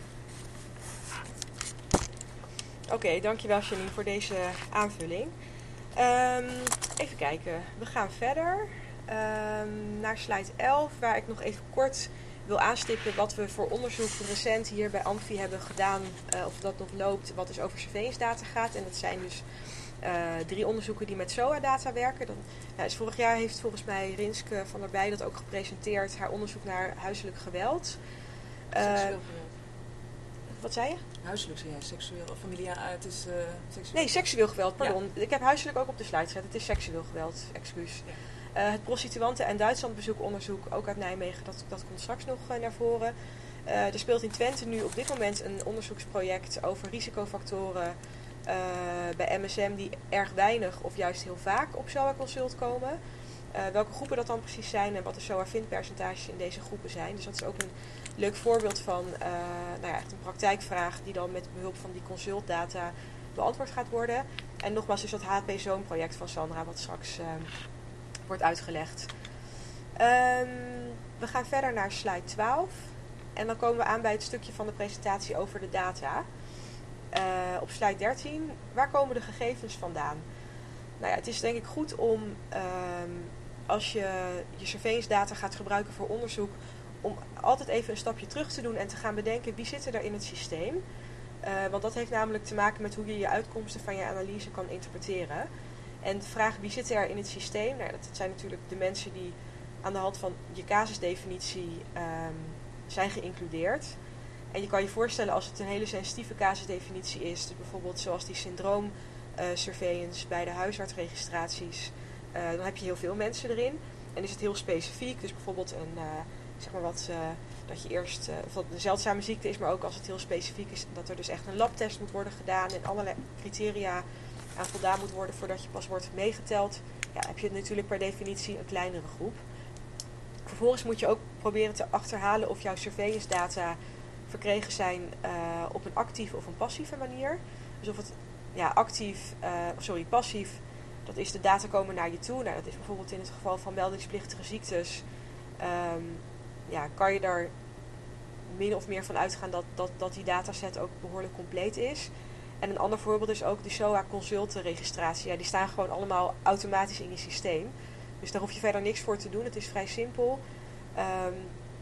Oké, okay, dankjewel Janine voor deze aanvulling. Um, even kijken, we gaan verder um, naar slide elf, waar ik nog even kort wil aanstippen wat we voor onderzoek recent hier bij Amfi hebben gedaan, uh, of dat nog loopt, wat dus over surveillance data gaat. En dat zijn dus uh, drie onderzoeken die met S O A-data werken. Dan, nou, dus vorig jaar heeft volgens mij Rinske van der Bij dat ook gepresenteerd, haar onderzoek naar huiselijk geweld. Uh, Seksueel geweld. Wat zei je? Huiselijk, zei jij, seksueel of familiaal, het is uh, seksueel. Nee, seksueel geweld, pardon. Ja. Ik heb huiselijk ook op de slide gezet, het is seksueel geweld, excuus. Ja. Uh, het prostituanten- en Duitslandbezoekonderzoek, ook uit Nijmegen, dat, dat komt straks nog uh, naar voren. Uh, er speelt in Twente nu op dit moment een onderzoeksproject over risicofactoren uh, bij M S M die erg weinig of juist heel vaak op S O A-consult komen. Uh, welke groepen dat dan precies zijn en wat de S O A-vindpercentages in deze groepen zijn. Dus dat is ook een leuk voorbeeld van uh, nou ja, echt een praktijkvraag die dan met behulp van die consultdata beantwoord gaat worden. En nogmaals is dat H P Zoon-project van Sandra wat straks uh, wordt uitgelegd. Um, we gaan verder naar slide twaalf. En dan komen we aan bij het stukje van de presentatie over de data. Uh, op slide dertien, waar komen de gegevens vandaan? Nou ja, het is denk ik goed om, um, als je je surveillance data gaat gebruiken voor onderzoek, om altijd even een stapje terug te doen en te gaan bedenken wie zit er in het systeem. Uh, want dat heeft namelijk te maken met hoe je je uitkomsten van je analyse kan interpreteren. En de vraag wie zit er in het systeem, nou, dat zijn natuurlijk de mensen die aan de hand van je casusdefinitie um, zijn geïncludeerd. En je kan je voorstellen als het een hele sensitieve casusdefinitie is, dus bijvoorbeeld zoals die syndroom uh, surveillance bij de huisartsregistraties, uh, dan heb je heel veel mensen erin. En is het heel specifiek, dus bijvoorbeeld een, uh, zeg maar wat, uh, dat je eerst, uh, of dat een zeldzame ziekte is, maar ook als het heel specifiek is, dat er dus echt een labtest moet worden gedaan en allerlei criteria aan voldaan moet worden voordat je pas wordt meegeteld. Ja, heb je natuurlijk per definitie een kleinere groep. Vervolgens moet je ook proberen te achterhalen of jouw surveillance data verkregen zijn uh, op een actieve of een passieve manier. Dus of het ja, actief, uh, sorry, passief, dat is de data komen naar je toe. Nou, dat is bijvoorbeeld in het geval van meldingsplichtige ziektes. Um, ja, kan je daar min of meer van uitgaan dat, dat, dat die dataset ook behoorlijk compleet is. En een ander voorbeeld is ook de S O A-consultenregistratie. Ja, die staan gewoon allemaal automatisch in je systeem. Dus daar hoef je verder niks voor te doen. Het is vrij simpel. Um,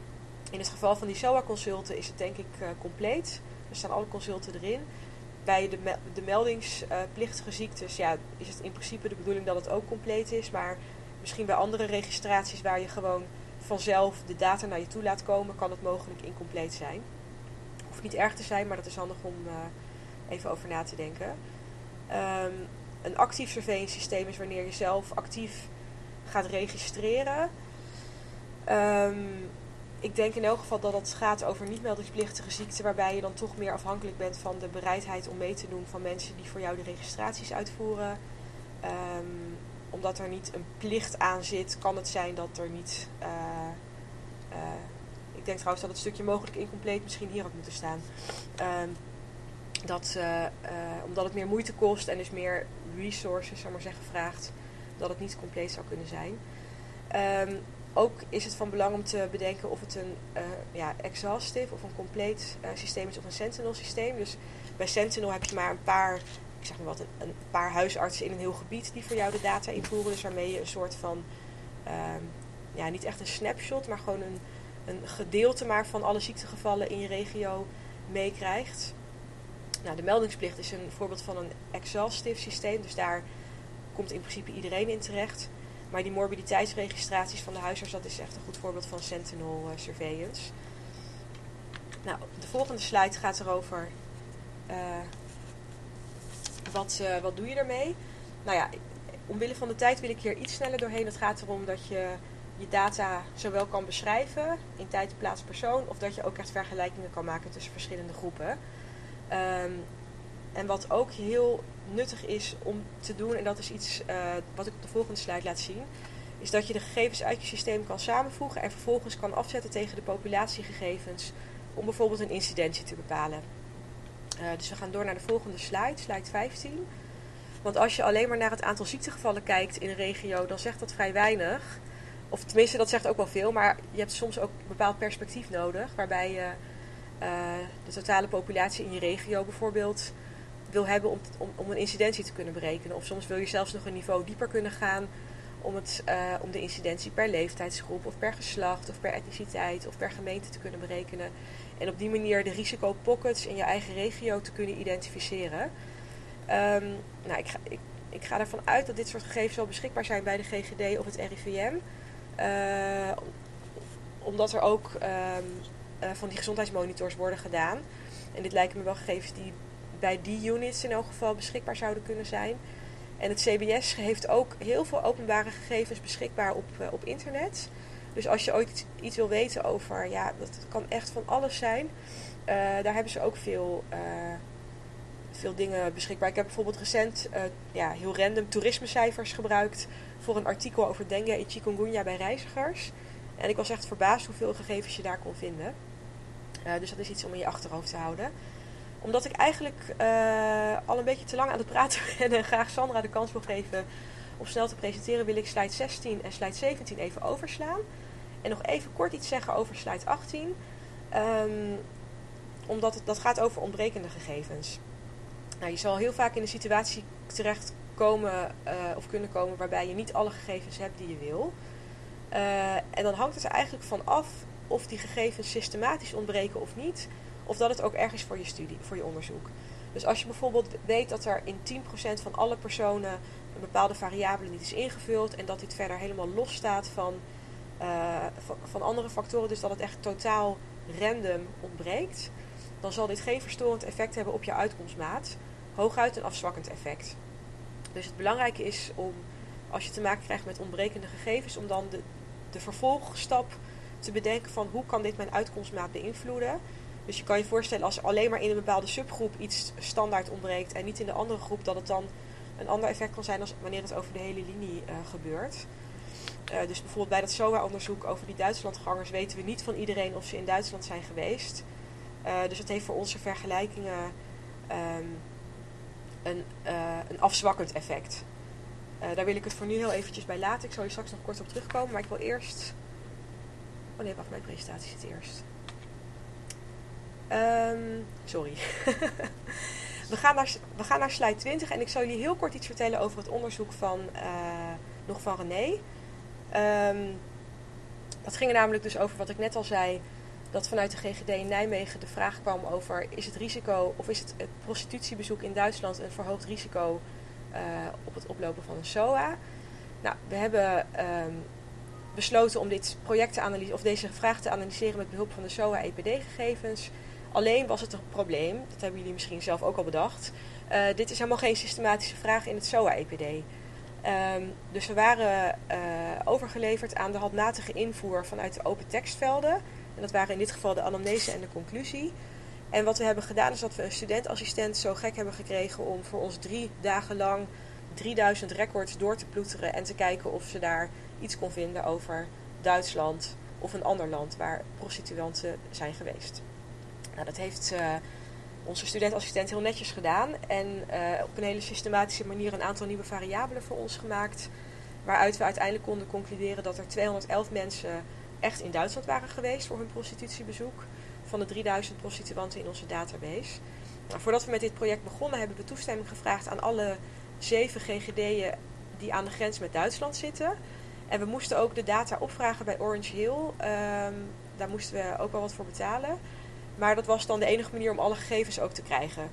In het geval van die S O A-consulten is het denk ik uh, compleet. Er staan alle consulten erin. Bij de, me- de meldingsplichtige uh, ziektes ja, is het in principe de bedoeling dat het ook compleet is. Maar misschien bij andere registraties waar je gewoon vanzelf de data naar je toe laat komen, kan het mogelijk incompleet zijn. Hoeft niet erg te zijn, maar dat is handig om uh, even over na te denken. Um, een actief surveillance systeem is wanneer je zelf actief gaat registreren. Um, ik denk in elk geval dat het gaat over niet meldingsplichtige ziekten, waarbij je dan toch meer afhankelijk bent van de bereidheid om mee te doen van mensen die voor jou de registraties uitvoeren. Um, omdat er niet een plicht aan zit, kan het zijn dat er niet... Uh, uh, ik denk trouwens dat het stukje mogelijk incompleet misschien hier had moeten staan. Um, dat, uh, uh, omdat het meer moeite kost en dus meer resources, zou maar zeggen, vraagt, dat het niet compleet zou kunnen zijn. Um, ook is het van belang om te bedenken of het een uh, ja, exhaustive of een compleet uh, systeem is of een Sentinel systeem. Dus bij Sentinel heb je maar een paar, ik zeg maar wat, een, een paar huisartsen in een heel gebied die voor jou de data invoeren. Dus waarmee je een soort van, um, ja, niet echt een snapshot, maar gewoon een, een gedeelte maar van alle ziektegevallen in je regio meekrijgt. Nou, de meldingsplicht is een voorbeeld van een exhaustive systeem, dus daar komt in principe iedereen in terecht. Maar die morbiditeitsregistraties van de huisarts, dat is echt een goed voorbeeld van Sentinel uh, surveillance. Nou, de volgende slide gaat erover, uh, wat, uh, wat doe je ermee? Nou ja, omwille van de tijd wil ik hier iets sneller doorheen. Het gaat erom dat je je data zowel kan beschrijven in tijd, plaats, persoon, of dat je ook echt vergelijkingen kan maken tussen verschillende groepen. Um, en wat ook heel nuttig is om te doen, en dat is iets uh, wat ik op de volgende slide laat zien, is dat je de gegevens uit je systeem kan samenvoegen en vervolgens kan afzetten tegen de populatiegegevens om bijvoorbeeld een incidentie te bepalen. Uh, dus we gaan door naar de volgende slide, slide vijftien. Want als je alleen maar naar het aantal ziektegevallen kijkt in een regio, dan zegt dat vrij weinig. Of tenminste, dat zegt ook wel veel, maar je hebt soms ook een bepaald perspectief nodig, waarbij je uh, de totale populatie in je regio bijvoorbeeld wil hebben om, om, om een incidentie te kunnen berekenen. Of soms wil je zelfs nog een niveau dieper kunnen gaan om, het, uh, om de incidentie per leeftijdsgroep of per geslacht of per etniciteit of per gemeente te kunnen berekenen. En op die manier de risicopockets in je eigen regio te kunnen identificeren. Um, nou, ik, ga, ik, ik ga ervan uit dat dit soort gegevens wel beschikbaar zijn bij de G G D of het R I V M. Uh, omdat er ook um, uh, van die gezondheidsmonitors worden gedaan. En dit lijken me wel gegevens die bij die units in elk geval beschikbaar zouden kunnen zijn. En het C B S heeft ook heel veel openbare gegevens beschikbaar op, uh, op internet. Dus als je ooit iets wil weten over, ja, dat kan echt van alles zijn. Uh, daar hebben ze ook veel, uh, veel dingen beschikbaar. Ik heb bijvoorbeeld recent uh, ja, heel random toerismecijfers gebruikt voor een artikel over dengue en chikungunya bij reizigers. En ik was echt verbaasd hoeveel gegevens je daar kon vinden. Uh, dus dat is iets om in je achterhoofd te houden. Omdat ik eigenlijk uh, al een beetje te lang aan het praten ben en graag Sandra de kans wil geven om snel te presenteren, wil ik slide zestien en slide zeventien even overslaan. En nog even kort iets zeggen over slide achttien. Um, omdat het, dat gaat over ontbrekende gegevens. Nou, je zal heel vaak in een situatie terechtkomen uh, of kunnen komen waarbij je niet alle gegevens hebt die je wil. Uh, en dan hangt het er eigenlijk van af of die gegevens systematisch ontbreken of niet. Of dat het ook erg is voor je studie, voor je onderzoek. Dus als je bijvoorbeeld weet dat er in tien procent van alle personen een bepaalde variabele niet is ingevuld en dat dit verder helemaal los staat van, uh, van, van andere factoren, dus dat het echt totaal random ontbreekt, dan zal dit geen verstorend effect hebben op je uitkomstmaat. Hooguit een afzwakkend effect. Dus het belangrijke is om, als je te maken krijgt met ontbrekende gegevens, om dan de, de vervolgstap te bedenken van hoe kan dit mijn uitkomstmaat beïnvloeden. Dus je kan je voorstellen als er alleen maar in een bepaalde subgroep iets standaard ontbreekt en niet in de andere groep, dat het dan een ander effect kan zijn als wanneer het over de hele linie uh, gebeurt. Uh, dus bijvoorbeeld bij dat S O A-onderzoek over die Duitslandgangers weten we niet van iedereen of ze in Duitsland zijn geweest. Uh, dus het heeft voor onze vergelijkingen um, een, uh, een afzwakkend effect. Uh, daar wil ik het voor nu heel eventjes bij laten. Ik zal hier straks nog kort op terugkomen, maar ik wil eerst... Oh nee, wacht, mijn presentatie zit eerst. Um, sorry. we, gaan naar, we gaan naar slide twintig en ik zal jullie heel kort iets vertellen over het onderzoek van, uh, nog van René. Um, dat ging er namelijk dus over wat ik net al zei. dat vanuit de G G D in Nijmegen de vraag kwam over is het risico of is het, het prostitutiebezoek in Duitsland een verhoogd risico uh, op het oplopen van een S O A. Nou, we hebben um, besloten om dit project te analyseren of deze vraag te analyseren met behulp van de S O A-E P D-gegevens. Alleen was het een probleem, dat hebben jullie misschien zelf ook al bedacht. Uh, dit is helemaal geen systematische vraag in het S O A-E P D. Um, dus we waren uh, overgeleverd aan de handmatige invoer vanuit de open tekstvelden. En dat waren in dit geval de anamnese en de conclusie. En wat we hebben gedaan is dat we een studentassistent zo gek hebben gekregen om voor ons drie dagen lang drieduizend records door te ploeteren en te kijken of ze daar iets kon vinden over Duitsland of een ander land waar prostituanten zijn geweest. Nou, dat heeft uh, onze studentassistent heel netjes gedaan en uh, op een hele systematische manier een aantal nieuwe variabelen voor ons gemaakt, waaruit we uiteindelijk konden concluderen dat er tweehonderdelf mensen echt in Duitsland waren geweest voor hun prostitutiebezoek van de drieduizend prostituanten in onze database. Nou, voordat we met dit project begonnen hebben we toestemming gevraagd aan alle zeven G G D'en die aan de grens met Duitsland zitten. En we moesten ook de data opvragen bij Orange Hill. Um, daar moesten we ook wel wat voor betalen. Maar dat was dan de enige manier om alle gegevens ook te krijgen.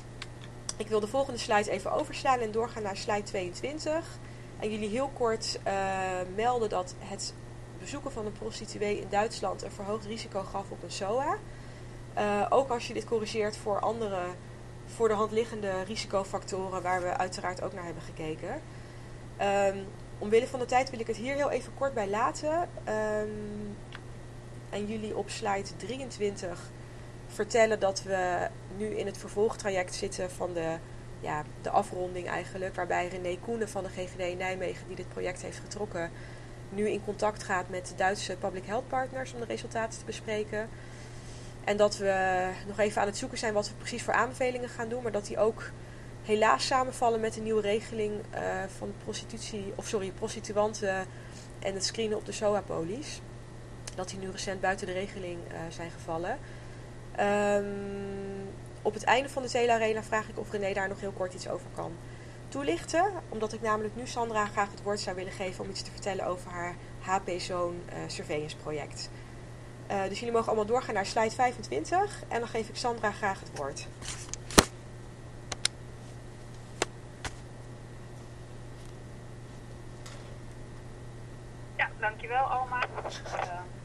Ik wil de volgende slide even overslaan en doorgaan naar slide tweeëntwintig. En jullie heel kort uh, melden dat het bezoeken van een prostituee in Duitsland een verhoogd risico gaf op een S O A. Uh, ook als je dit corrigeert voor andere voor de hand liggende risicofactoren waar we uiteraard ook naar hebben gekeken. Um, omwille van de tijd wil ik het hier heel even kort bij laten. Um, en jullie op slide drieëntwintig vertellen dat we nu in het vervolgtraject zitten van de, ja, de afronding eigenlijk. Waarbij René Koenen van de G G D in Nijmegen die dit project heeft getrokken nu in contact gaat met de Duitse Public Health Partners om de resultaten te bespreken. En dat we nog even aan het zoeken zijn wat we precies voor aanbevelingen gaan doen. Maar dat die ook helaas samenvallen met de nieuwe regeling uh, van prostitutie, of sorry, prostituanten en het screenen op de S O A-polies. Dat die nu recent buiten de regeling uh, zijn gevallen. Um, op het einde van de Telarena vraag ik of René daar nog heel kort iets over kan toelichten. Omdat ik namelijk nu Sandra graag het woord zou willen geven om iets te vertellen over haar H P-Zone uh, surveillance project. Uh, dus jullie mogen allemaal doorgaan naar slide vijfentwintig en dan geef ik Sandra graag het woord. Ja, dankjewel Alma. Uh,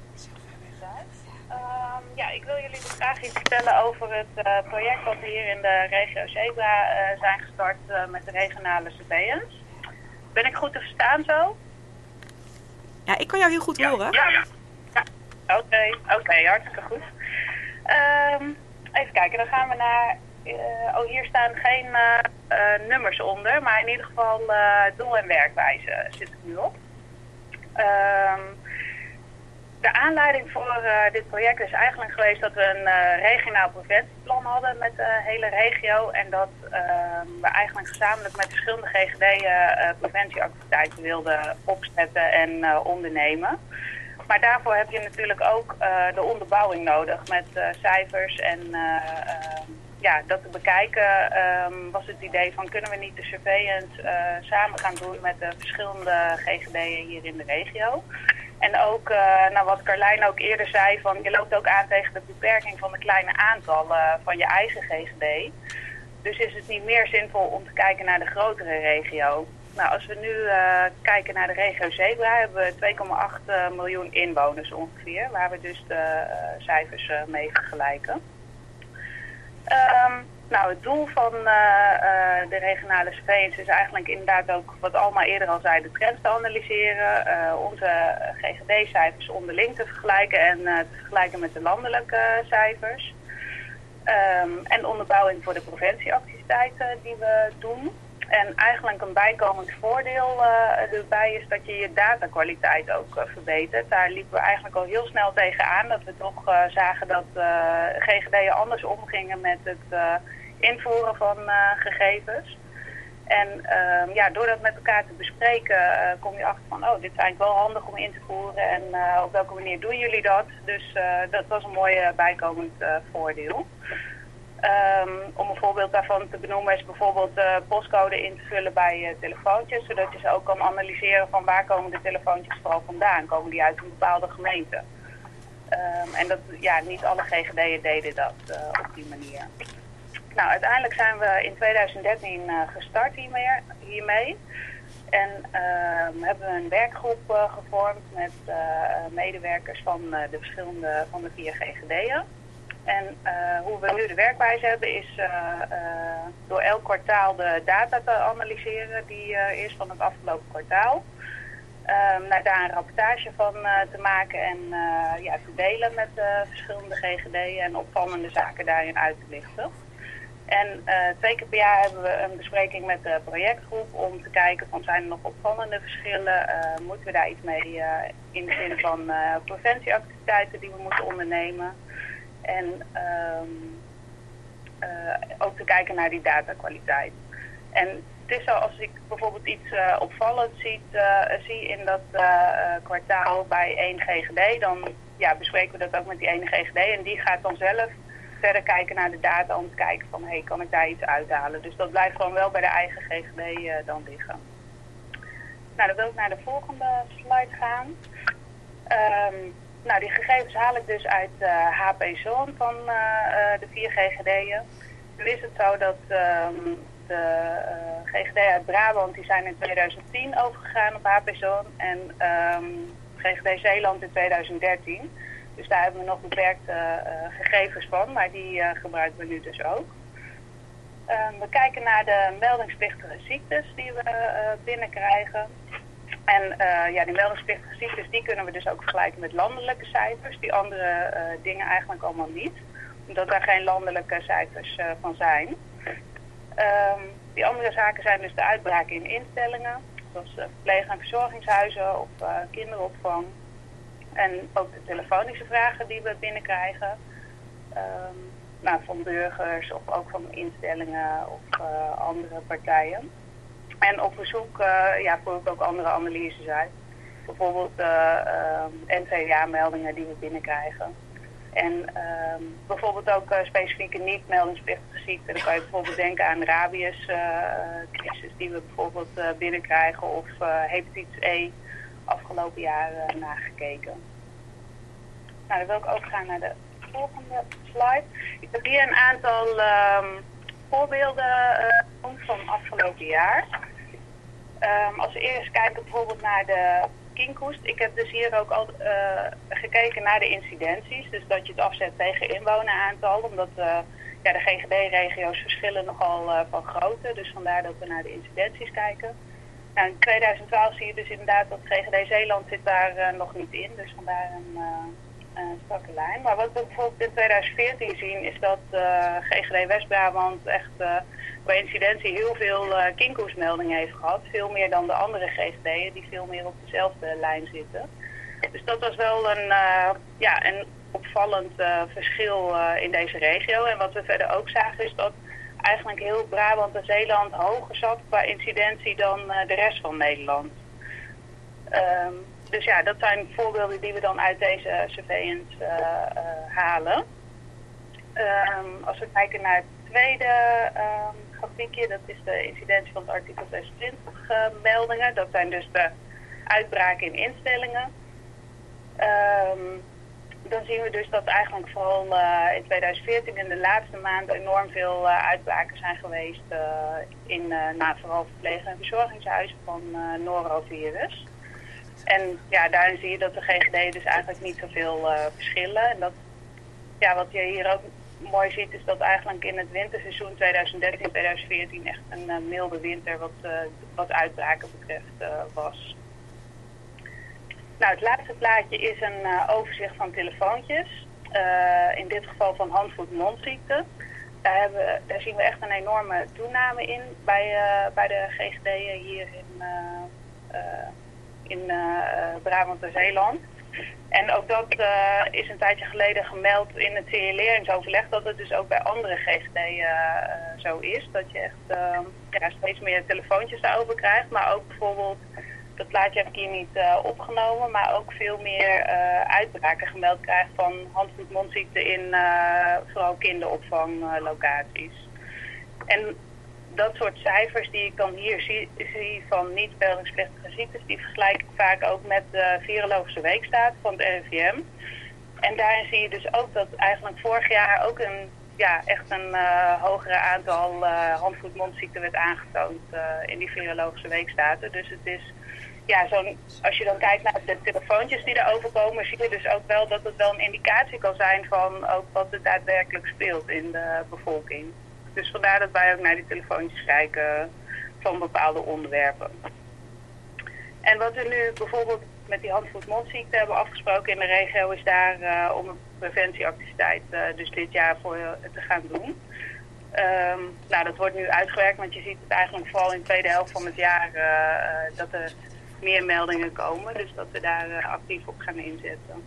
um, ja, ik wil jullie graag iets vertellen over het uh, project wat we hier in de regio Zebra uh, zijn gestart uh, met de regionale surveillance. Ben ik goed te verstaan zo? Ja, ik kan jou heel goed ja, horen. Ja, ja. Oké, okay, oké, okay, hartstikke goed. Um, even kijken, dan gaan we naar... Uh, oh, hier staan geen uh, uh, nummers onder, maar in ieder geval uh, doel en werkwijze zit ik nu op. Um, de aanleiding voor uh, dit project is eigenlijk geweest dat we een uh, regionaal preventieplan hadden met de hele regio. En dat uh, we eigenlijk gezamenlijk met verschillende G G D'en uh, preventieactiviteiten wilden opzetten en uh, ondernemen. Maar daarvoor heb je natuurlijk ook uh, de onderbouwing nodig met uh, cijfers. En uh, uh, ja, dat te bekijken um, was het idee van kunnen we niet de surveillance uh, samen gaan doen met de verschillende G G D'en hier in de regio. En ook, uh, nou wat Carlijn ook eerder zei, van je loopt ook aan tegen de beperking van de kleine aantallen van je eigen G G D. Dus is het niet meer zinvol om te kijken naar de grotere regio. Nou, als we nu uh, kijken naar de regio Zebra, hebben we twee komma acht uh, miljoen inwoners ongeveer, waar we dus de uh, cijfers uh, mee vergelijken. Um, nou, het doel van uh, uh, de regionale surveillance is eigenlijk inderdaad ook, wat Alma eerder al zei, de trends te analyseren, uh, onze G G D-cijfers onderling te vergelijken en uh, te vergelijken met de landelijke uh, cijfers. Um, en onderbouwing voor de preventieactiviteiten die we doen. En eigenlijk een bijkomend voordeel uh, erbij is dat je je datakwaliteit ook uh, verbetert. Daar liepen we eigenlijk al heel snel tegenaan dat we toch uh, zagen dat uh, G G D'en anders omgingen met het uh, invoeren van uh, gegevens. En uh, ja, door dat met elkaar te bespreken uh, kom je achter van, oh, dit is eigenlijk wel handig om in te voeren en uh, op welke manier doen jullie dat? Dus uh, dat was een mooi uh, bijkomend uh, voordeel. Um, om een voorbeeld daarvan te benoemen is bijvoorbeeld de uh, postcode in te vullen bij uh, telefoontjes, zodat je ze ook kan analyseren van waar komen de telefoontjes vooral vandaan. Komen die uit een bepaalde gemeente? Um, en dat, ja, niet alle G G D'en deden dat uh, op die manier. Nou, uiteindelijk zijn we in twintig dertien uh, gestart hiermee. hiermee. En uh, hebben we een werkgroep uh, gevormd met uh, medewerkers van uh, de verschillende van de vier G G D'en. En uh, hoe we nu de werkwijze hebben is uh, uh, door elk kwartaal de data te analyseren die uh, is van het afgelopen kwartaal. Um, nou, daar een rapportage van uh, te maken en uh, ja, te delen met uh, verschillende G G D'en en opvallende zaken daarin uit te lichten. En uh, twee keer per jaar hebben we een bespreking met de projectgroep om te kijken van zijn er nog opvallende verschillen, uh, moeten we daar iets mee uh, in de zin van uh, preventieactiviteiten die we moeten ondernemen. En um, uh, ook te kijken naar die datakwaliteit. En het is zo, als ik bijvoorbeeld iets uh, opvallends ziet, uh, zie in dat uh, uh, kwartaal bij één G G D, dan ja, bespreken we dat ook met die ene G G D. En die gaat dan zelf verder kijken naar de data om te kijken van, hé, hey, kan ik daar iets uithalen? Dus dat blijft gewoon wel bij de eigen G G D uh, dan liggen. Nou, dan wil ik naar de volgende slide gaan. Um, nou, die gegevens haal ik dus uit uh, H P Zone van uh, uh, de vier G G D'en. Nu is het zo dat um, de uh, G G D uit Brabant, die zijn in twintig tien overgegaan op H P Zone en um, G G D Zeeland in twintig dertien. Dus daar hebben we nog beperkte uh, gegevens van, maar die uh, gebruiken we nu dus ook. Um, we kijken naar de meldingsplichtige ziektes die we uh, binnenkrijgen. En uh, ja, die meldingsplichtige ziektes die kunnen we dus ook vergelijken met landelijke cijfers. Die andere uh, dingen eigenlijk allemaal niet, omdat daar geen landelijke cijfers uh, van zijn. Um, die andere zaken zijn dus de uitbraken in instellingen, zoals uh, verpleeg- en verzorgingshuizen of uh, kinderopvang. En ook de telefonische vragen die we binnenkrijgen. Um, nou, van burgers of ook van instellingen of uh, andere partijen. En op verzoek uh, ja, voer ik ook andere analyses uit. Bijvoorbeeld uh, uh, N V A-meldingen die we binnenkrijgen. En uh, bijvoorbeeld ook uh, specifieke niet-meldingsplichtige ziekten. Dan kan je bijvoorbeeld denken aan rabies-crisis uh, die we bijvoorbeeld uh, binnenkrijgen. Of uh, hepatitis E afgelopen jaar uh, nagekeken. Nou, dan wil ik ook gaan naar de volgende slide. Ik heb hier een aantal um, voorbeelden uh, van afgelopen jaar. Um, als we eerst kijken bijvoorbeeld naar de kinkhoest. Ik heb dus hier ook al uh, gekeken naar de incidenties. Dus dat je het afzet tegen inwoneraantal. Omdat uh, ja, de G G D-regio's verschillen nogal uh, van grootte. Dus vandaar dat we naar de incidenties kijken. Nou, in twintig twaalf zie je dus inderdaad dat G G D Zeeland zit daar uh, nog niet in. Dus vandaar een uh, uh, strakke lijn. Maar wat we bijvoorbeeld in twintig veertien zien is dat uh, G G D West-Brabant echt uh, bij incidentie heel veel uh, kinkhoestmeldingen heeft gehad. Veel meer dan de andere G G D'en die veel meer op dezelfde lijn zitten. Dus dat was wel een, uh, ja, een opvallend uh, verschil uh, in deze regio. En wat we verder ook zagen is dat eigenlijk heel Brabant en Zeeland hoger zat qua incidentie dan uh, de rest van Nederland. Um, dus ja, dat zijn voorbeelden die we dan uit deze surveillance uh, uh, halen. Um, als we kijken naar het tweede um, grafiekje, dat is de incidentie van het artikel zesentwintig uh, meldingen. Dat zijn dus de uitbraken in instellingen. Um, Dan zien we dus dat eigenlijk vooral uh, in twintig veertien in de laatste maanden enorm veel uh, uitbraken zijn geweest uh, in uh, nou, vooral verpleeg- en verzorgingshuizen van uh, norovirus. En ja, daarin zie je dat de G G D dus eigenlijk niet zoveel uh, verschillen. En dat, ja, wat je hier ook mooi ziet is dat eigenlijk in het winterseizoen twintig dertien twintig veertien echt een uh, milde winter wat, uh, wat uitbraken betreft uh, was. Nou, het laatste plaatje is een uh, overzicht van telefoontjes. Uh, in dit geval van hand-voet-mondziekte. Daar, hebben we, daar zien we echt een enorme toename in bij, uh, bij de G G D'en hier in, uh, uh, in uh, Brabant en Zeeland. En ook dat uh, is een tijdje geleden gemeld in het signaleringsoverleg dat het dus ook bij andere G G D'en uh, zo is. Dat je echt uh, ja, steeds meer telefoontjes daarover krijgt, maar ook bijvoorbeeld... Dat plaatje heb ik hier niet uh, opgenomen, maar ook veel meer uh, uitbraken gemeld krijgt van hand-voet-mondziekte in uh, vooral kinderopvanglocaties. Uh, en dat soort cijfers die ik dan hier zie, zie van niet-meldingsplichtige ziektes, die vergelijk ik vaak ook met de virologische weekstaat van het R I V M. En daarin zie je dus ook dat eigenlijk vorig jaar ook een, ja, echt een uh, hogere aantal uh, hand-voet-mondziekten werd aangetoond uh, in die virologische weekstaten. Dus het is, ja, zo'n, als je dan kijkt naar de telefoontjes die erover komen, zie je dus ook wel dat het wel een indicatie kan zijn van ook wat er daadwerkelijk speelt in de bevolking. Dus vandaar dat wij ook naar die telefoontjes kijken van bepaalde onderwerpen. En wat we nu bijvoorbeeld met die hand-voet-mondziekte hebben afgesproken in de regio is daar uh, om een preventieactiviteit uh, dus dit jaar voor uh, te gaan doen. Um, nou, dat wordt nu uitgewerkt, want je ziet het eigenlijk vooral in de tweede helft van het jaar uh, uh, dat er meer meldingen komen. Dus dat we daar uh, actief op gaan inzetten.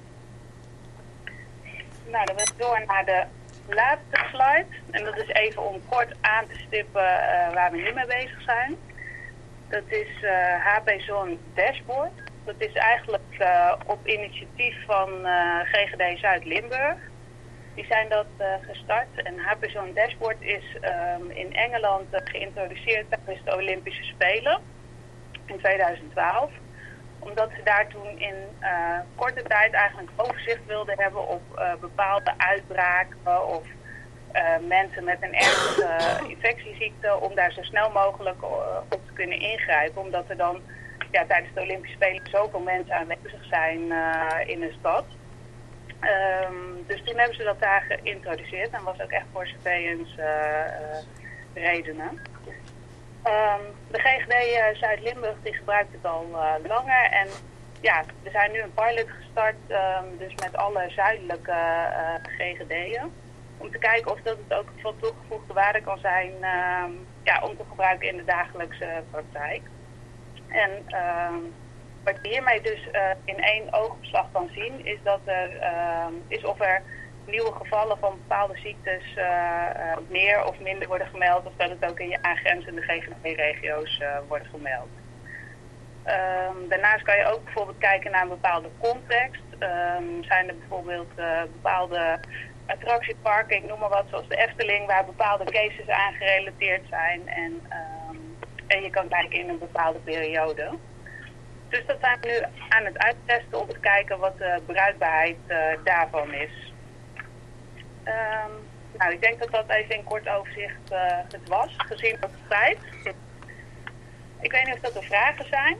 Nou, dan wil ik door naar de laatste slide. En dat is even om kort aan te stippen uh, waar we nu mee bezig zijn. Dat is uh, H P Zone Dashboard. Dat is eigenlijk uh, op initiatief van uh, G G D Zuid-Limburg. Die zijn dat uh, gestart. En H P Zone Dashboard is um, in Engeland uh, geïntroduceerd tijdens de Olympische Spelen in tweeduizend twaalf. Omdat ze daar toen in uh, korte tijd eigenlijk overzicht wilden hebben op uh, bepaalde uitbraken of uh, mensen met een ernstige infectieziekte, om daar zo snel mogelijk uh, op te kunnen ingrijpen. Omdat er dan ja, tijdens de Olympische Spelen zoveel mensen aanwezig zijn uh, in een stad. Um, dus toen hebben ze dat daar geïntroduceerd en was ook echt voor surveillance uh, uh, redenen. Um, de G G D uh, Zuid-Limburg die gebruikt het al uh, langer en ja, we zijn nu een pilot gestart, um, dus met alle zuidelijke uh, G G D'en. Om te kijken of dat het ook van toegevoegde waarde kan zijn um, ja, om te gebruiken in de dagelijkse praktijk. En um, wat je hiermee dus uh, in één oogopslag kan zien is dat er uh, is of er nieuwe gevallen van bepaalde ziektes uh, uh, meer of minder worden gemeld, of dat het ook in je aangrenzende G G D-regio's uh, wordt gemeld. Um, daarnaast kan je ook bijvoorbeeld kijken naar een bepaalde context. Um, zijn er bijvoorbeeld uh, bepaalde attractieparken, ik noem maar wat, zoals de Efteling, waar bepaalde cases aan gerelateerd zijn en, um, en je kan kijken in een bepaalde periode. Dus dat zijn we nu aan het uittesten om te kijken wat de bruikbaarheid uh, daarvan is. Um, nou, ik denk dat dat even in kort overzicht uh, het was, gezien de tijd. Ik weet niet of dat er vragen zijn.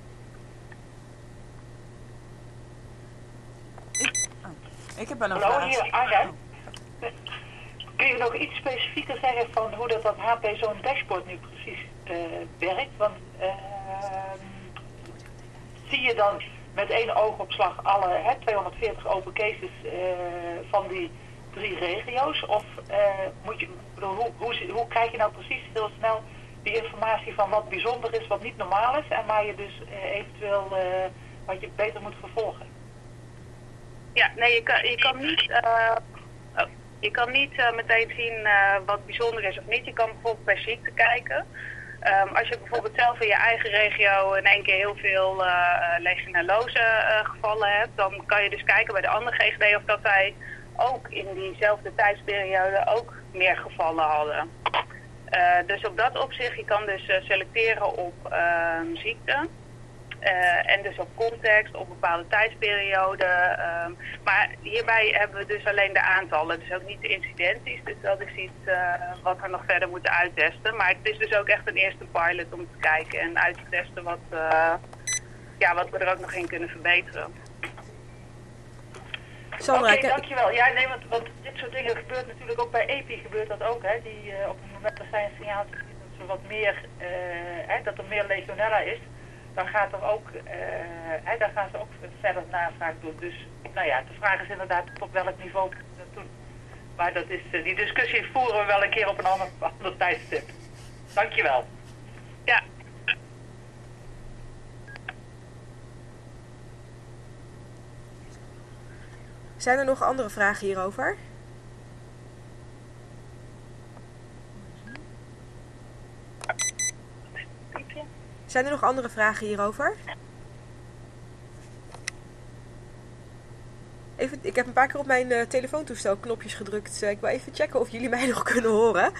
Ik heb wel een Hallo, vraag. hier Arjan. Kun je nog iets specifieker zeggen van hoe dat, dat H P Zone Dashboard nu precies uh, werkt? Want uh, zie je dan met één oogopslag alle hè, tweehonderdveertig open cases uh, van die drie regio's? Of uh, moet je, hoe, hoe, hoe krijg je nou precies heel snel die informatie van wat bijzonder is, wat niet normaal is en waar je dus uh, eventueel uh, wat je beter moet vervolgen? Ja, nee, je kan, je kan niet, uh, oh, je kan niet uh, meteen zien uh, wat bijzonder is of niet. Je kan bijvoorbeeld per ziekte kijken. Um, als je bijvoorbeeld zelf in je eigen regio in één keer heel veel uh, legionellose uh, gevallen hebt, dan kan je dus kijken bij de andere G G D of dat zij ook in diezelfde tijdsperiode ook meer gevallen hadden. Uh, dus op dat opzicht, je kan dus uh, selecteren op uh, ziekte. Uh, en dus op context, op bepaalde tijdsperioden. Um, maar hierbij hebben we dus alleen de aantallen, dus ook niet de incidenties. Dus dat is iets uh, wat we nog verder moeten uittesten. Maar het is dus ook echt een eerste pilot om te kijken en uit te testen wat, uh, ja, wat we er ook nog in kunnen verbeteren. Oké, okay, dankjewel. Ja, nee, want, want dit soort dingen gebeurt natuurlijk ook bij E P I gebeurt dat ook. Hè, die, uh, op het moment dat zij een signaal dat ze wat meer, uh, hè, dat er meer legionella is, dan gaat er ook, uh, hè, daar gaan ze ook verder navraag doen. Dus nou ja, de vraag is inderdaad op welk niveau dat doen. Maar dat is, uh, die discussie voeren we wel een keer op een ander, ander tijdstip. Dankjewel. Ja. Zijn er nog andere vragen hierover? Zijn er nog andere vragen hierover? Even, ik heb een paar keer op mijn uh, telefoontoestel knopjes gedrukt. Uh, ik wil even checken of jullie mij nog kunnen horen.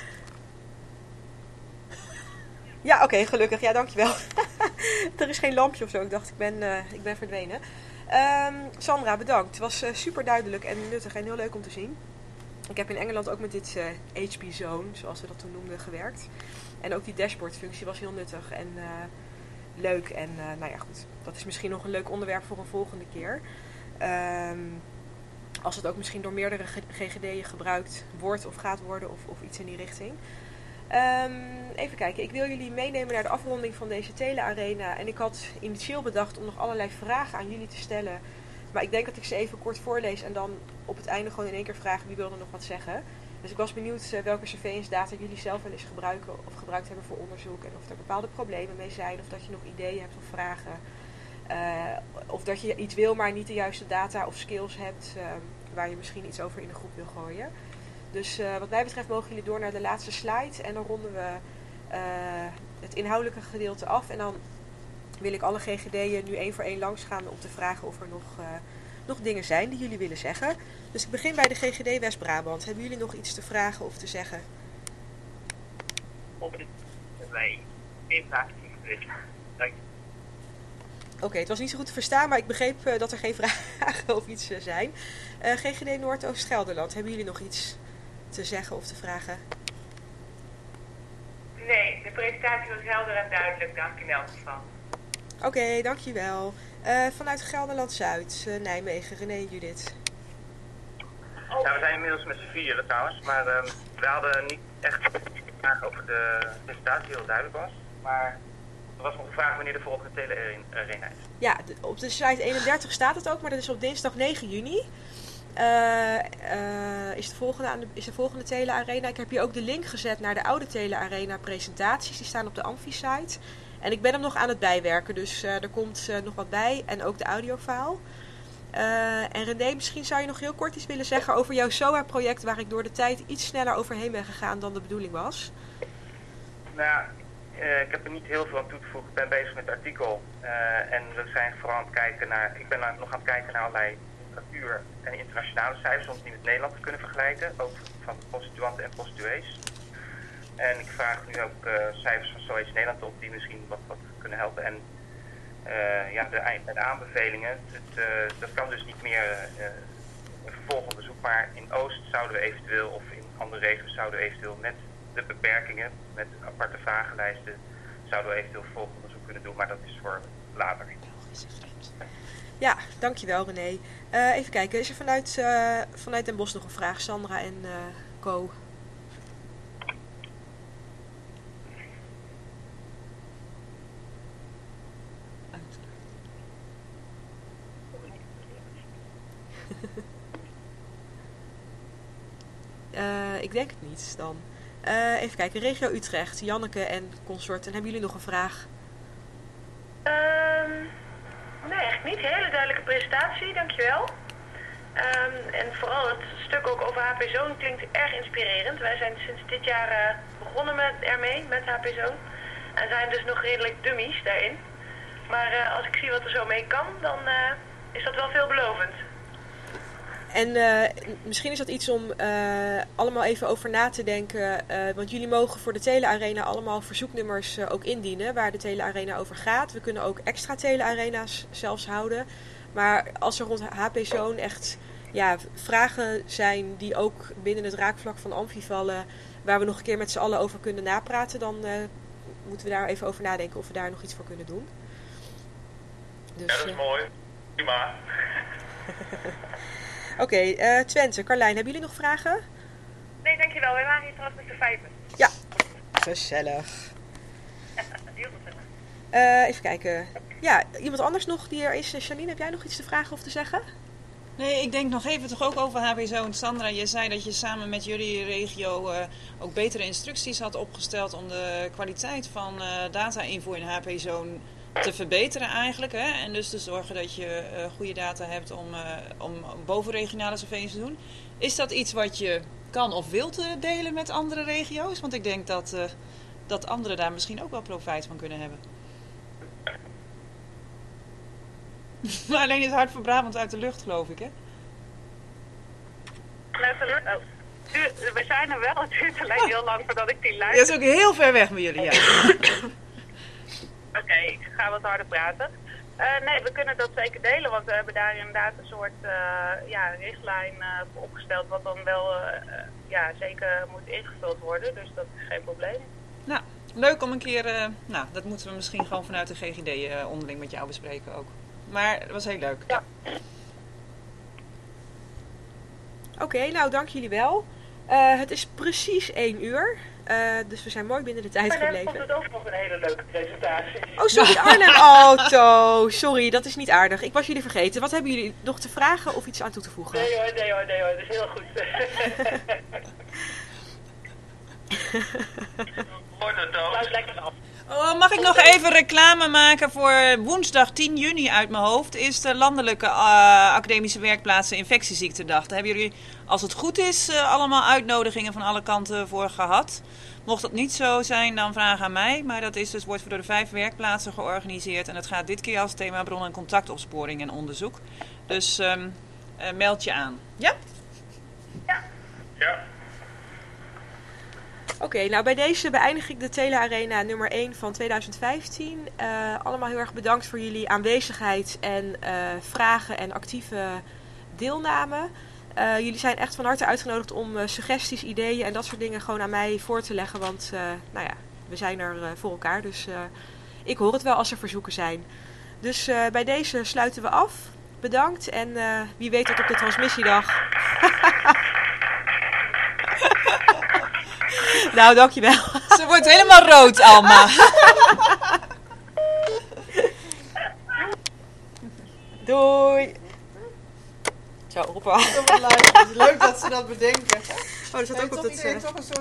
Ja, oké, okay, gelukkig. Ja, dankjewel. Er is geen lampje of zo. Ik dacht, ik ben, uh, ik ben verdwenen. Um, Sandra, bedankt. Het was uh, super duidelijk en nuttig en heel leuk om te zien. Ik heb in Engeland ook met dit uh, H P Zone, zoals we dat toen noemden, gewerkt. En ook die dashboard-functie was heel nuttig en uh, leuk. En uh, nou ja, goed. Dat is misschien nog een leuk onderwerp voor een volgende keer. Um, als het ook misschien door meerdere G G D'en gebruikt wordt of gaat worden of, of iets in die richting. Um, even kijken, ik wil jullie meenemen naar de afronding van deze Tele-arena. En ik had initieel bedacht om nog allerlei vragen aan jullie te stellen. Maar ik denk dat ik ze even kort voorlees en dan op het einde gewoon in één keer vragen wie wil er nog wat zeggen. Dus ik was benieuwd uh, welke surveillance data jullie zelf wel eens gebruiken of gebruikt hebben voor onderzoek. En of er bepaalde problemen mee zijn of dat je nog ideeën hebt of vragen. Uh, of dat je iets wil maar niet de juiste data of skills hebt uh, waar je misschien iets over in de groep wil gooien. Dus uh, wat mij betreft mogen jullie door naar de laatste slide en dan ronden we uh, het inhoudelijke gedeelte af. En dan wil ik alle G G D'en nu één voor één langs gaan om te vragen of er nog, uh, nog dingen zijn die jullie willen zeggen. Dus ik begin bij de G G D West-Brabant. Hebben jullie nog iets te vragen of te zeggen? Op nee, geen vragen. Dank je. Oké, okay, het was niet zo goed te verstaan, maar ik begreep uh, dat er geen vragen of iets uh, zijn. Uh, G G D Noordoost-Gelderland, hebben jullie nog iets te zeggen of te vragen? Nee, de presentatie was helder en duidelijk, dank in elk geval. Oké, okay, dankjewel. Uh, vanuit Gelderland-Zuid, uh, Nijmegen, René en Judith. Oh. Ja, we zijn inmiddels met z'n vieren trouwens, maar uh, we hadden niet echt vragen over de presentatie die heel duidelijk was. Maar er was nog een vraag wanneer de volgende Tele-arena is. Ja, de, op de slide eenendertig staat het ook, maar dat is op dinsdag negen juni. Uh, uh, is, de volgende aan de, is de volgende Tele-arena. Ik heb hier ook de link gezet naar de oude Tele-arena presentaties. Die staan op de Amfi-site. En ik ben hem nog aan het bijwerken, dus uh, er komt uh, nog wat bij. En ook de audiofile. Uh, en René, misschien zou je nog heel kort iets willen zeggen over jouw S O A-project, waar ik door de tijd iets sneller overheen ben gegaan dan de bedoeling was. Nou, uh, ik heb er niet heel veel aan toe te voegen. Ik ben bezig met het artikel. Uh, en we zijn vooral aan het kijken naar, ik ben nog aan het kijken naar allerlei literatuur en internationale cijfers om het in het Nederlands te kunnen vergelijken. Ook van prostituanten en prostituees. En ik vraag nu ook uh, cijfers van Zoiets Nederland op die misschien wat, wat kunnen helpen. En uh, ja, de, de aanbevelingen, het, uh, dat kan dus niet meer uh, een vervolgonderzoek, maar in Oost zouden we eventueel, of in andere regio's zouden we eventueel met de beperkingen, met aparte vragenlijsten, zouden we eventueel vervolgonderzoek kunnen doen, maar dat is voor later. Ja, dankjewel René. Uh, even kijken, is er vanuit, uh, vanuit Den Bosch nog een vraag? Sandra en uh, Co. Uh, ik denk het niet dan. Uh, even kijken, regio Utrecht, Janneke en consorten. Hebben jullie nog een vraag? Um, nee, echt niet. Hele duidelijke presentatie, dankjewel. Um, en vooral het stuk ook over H P Zone klinkt erg inspirerend. Wij zijn sinds dit jaar uh, begonnen met, ermee met H P Zone. En zijn dus nog redelijk dummies daarin. Maar uh, als ik zie wat er zo mee kan, dan uh, is dat wel veelbelovend. En uh, misschien is dat iets om uh, allemaal even over na te denken. Uh, want jullie mogen voor de Tele-arena allemaal verzoeknummers uh, ook indienen waar de Tele-arena over gaat. We kunnen ook extra Tele-arena's zelfs houden. Maar als er rond H P Zone echt ja, vragen zijn die ook binnen het raakvlak van Amfi vallen, waar we nog een keer met z'n allen over kunnen napraten, dan uh, moeten we daar even over nadenken of we daar nog iets voor kunnen doen. Dus, ja, dat is uh... mooi. Prima. Oké, okay, uh, Twente, Carlijn, hebben jullie nog vragen? Nee, dankjewel. Wij waren hier trouwens met de vijven. Ja, gezellig. Heel gezellig. Uh, even kijken. Ja, iemand anders nog die er is? Janine, heb jij nog iets te vragen of te zeggen? Nee, ik denk nog even toch ook over H P Zone. Sandra, je zei dat je samen met jullie regio uh, ook betere instructies had opgesteld om de kwaliteit van uh, data-info in H P Zone te verbeteren eigenlijk. Hè? En dus te zorgen dat je uh, goede data hebt om, uh, om bovenregionale surveillance te doen. Is dat iets wat je kan of wilt uh, delen met andere regio's? Want ik denk dat, uh, dat anderen daar misschien ook wel profijt van kunnen hebben. Maar alleen is Hart voor Brabant uit de lucht, geloof ik, hè? Oh. We zijn er wel, het duurt alleen heel lang voordat ik die luister. Dat is ook heel ver weg met jullie, ja. Oké, okay, ik ga wat harder praten. Uh, nee, we kunnen dat zeker delen, want we hebben daar inderdaad een soort uh, ja, richtlijn uh, voor opgesteld, wat dan wel uh, ja, zeker moet ingevuld worden. Dus dat is geen probleem. Nou, leuk om een keer, uh, nou, dat moeten we misschien gewoon vanuit de G G D uh, onderling met jou bespreken ook. Maar het was heel leuk. Ja. Oké, okay, nou dank jullie wel. Uh, het is precies één uur. Uh, dus we zijn mooi binnen de tijd gebleven. Maar vond het ook nog een hele leuke presentatie. Oh, sorry Arnhem. Oh, To. Sorry, dat is niet aardig. Ik was jullie vergeten. Wat hebben jullie nog te vragen of iets aan toe te voegen? Nee hoor, nee hoor, nee hoor. Dat is heel goed. Sluit lekker af. Oh, mag ik nog even reclame maken voor woensdag tien juni uit mijn hoofd is de landelijke uh, academische werkplaatsen infectieziektedag. Daar hebben jullie, als het goed is, uh, allemaal uitnodigingen van alle kanten voor gehad. Mocht dat niet zo zijn, dan vraag aan mij. Maar dat is dus, wordt door de vijf werkplaatsen georganiseerd. En het gaat dit keer als thema bron- en contactopsporing en onderzoek. Dus um, uh, meld je aan. Ja? Ja. Ja. Oké, okay, nou bij deze beëindig ik de Tele-Arena nummer één van tweeduizend vijftien. Uh, allemaal heel erg bedankt voor jullie aanwezigheid en uh, vragen en actieve deelname. Uh, jullie zijn echt van harte uitgenodigd om uh, suggesties, ideeën en dat soort dingen gewoon aan mij voor te leggen. Want uh, nou ja, we zijn er uh, voor elkaar, dus uh, ik hoor het wel als er verzoeken zijn. Dus uh, bij deze sluiten we af. Bedankt en uh, wie weet tot op de transmissiedag. Nou, dankjewel. Ze wordt helemaal rood, Alma. Doei. Zo, hoppa. Leuk dat ze dat bedenken. Oh, er zat ook op toch het... iedereen Uh... toch een soort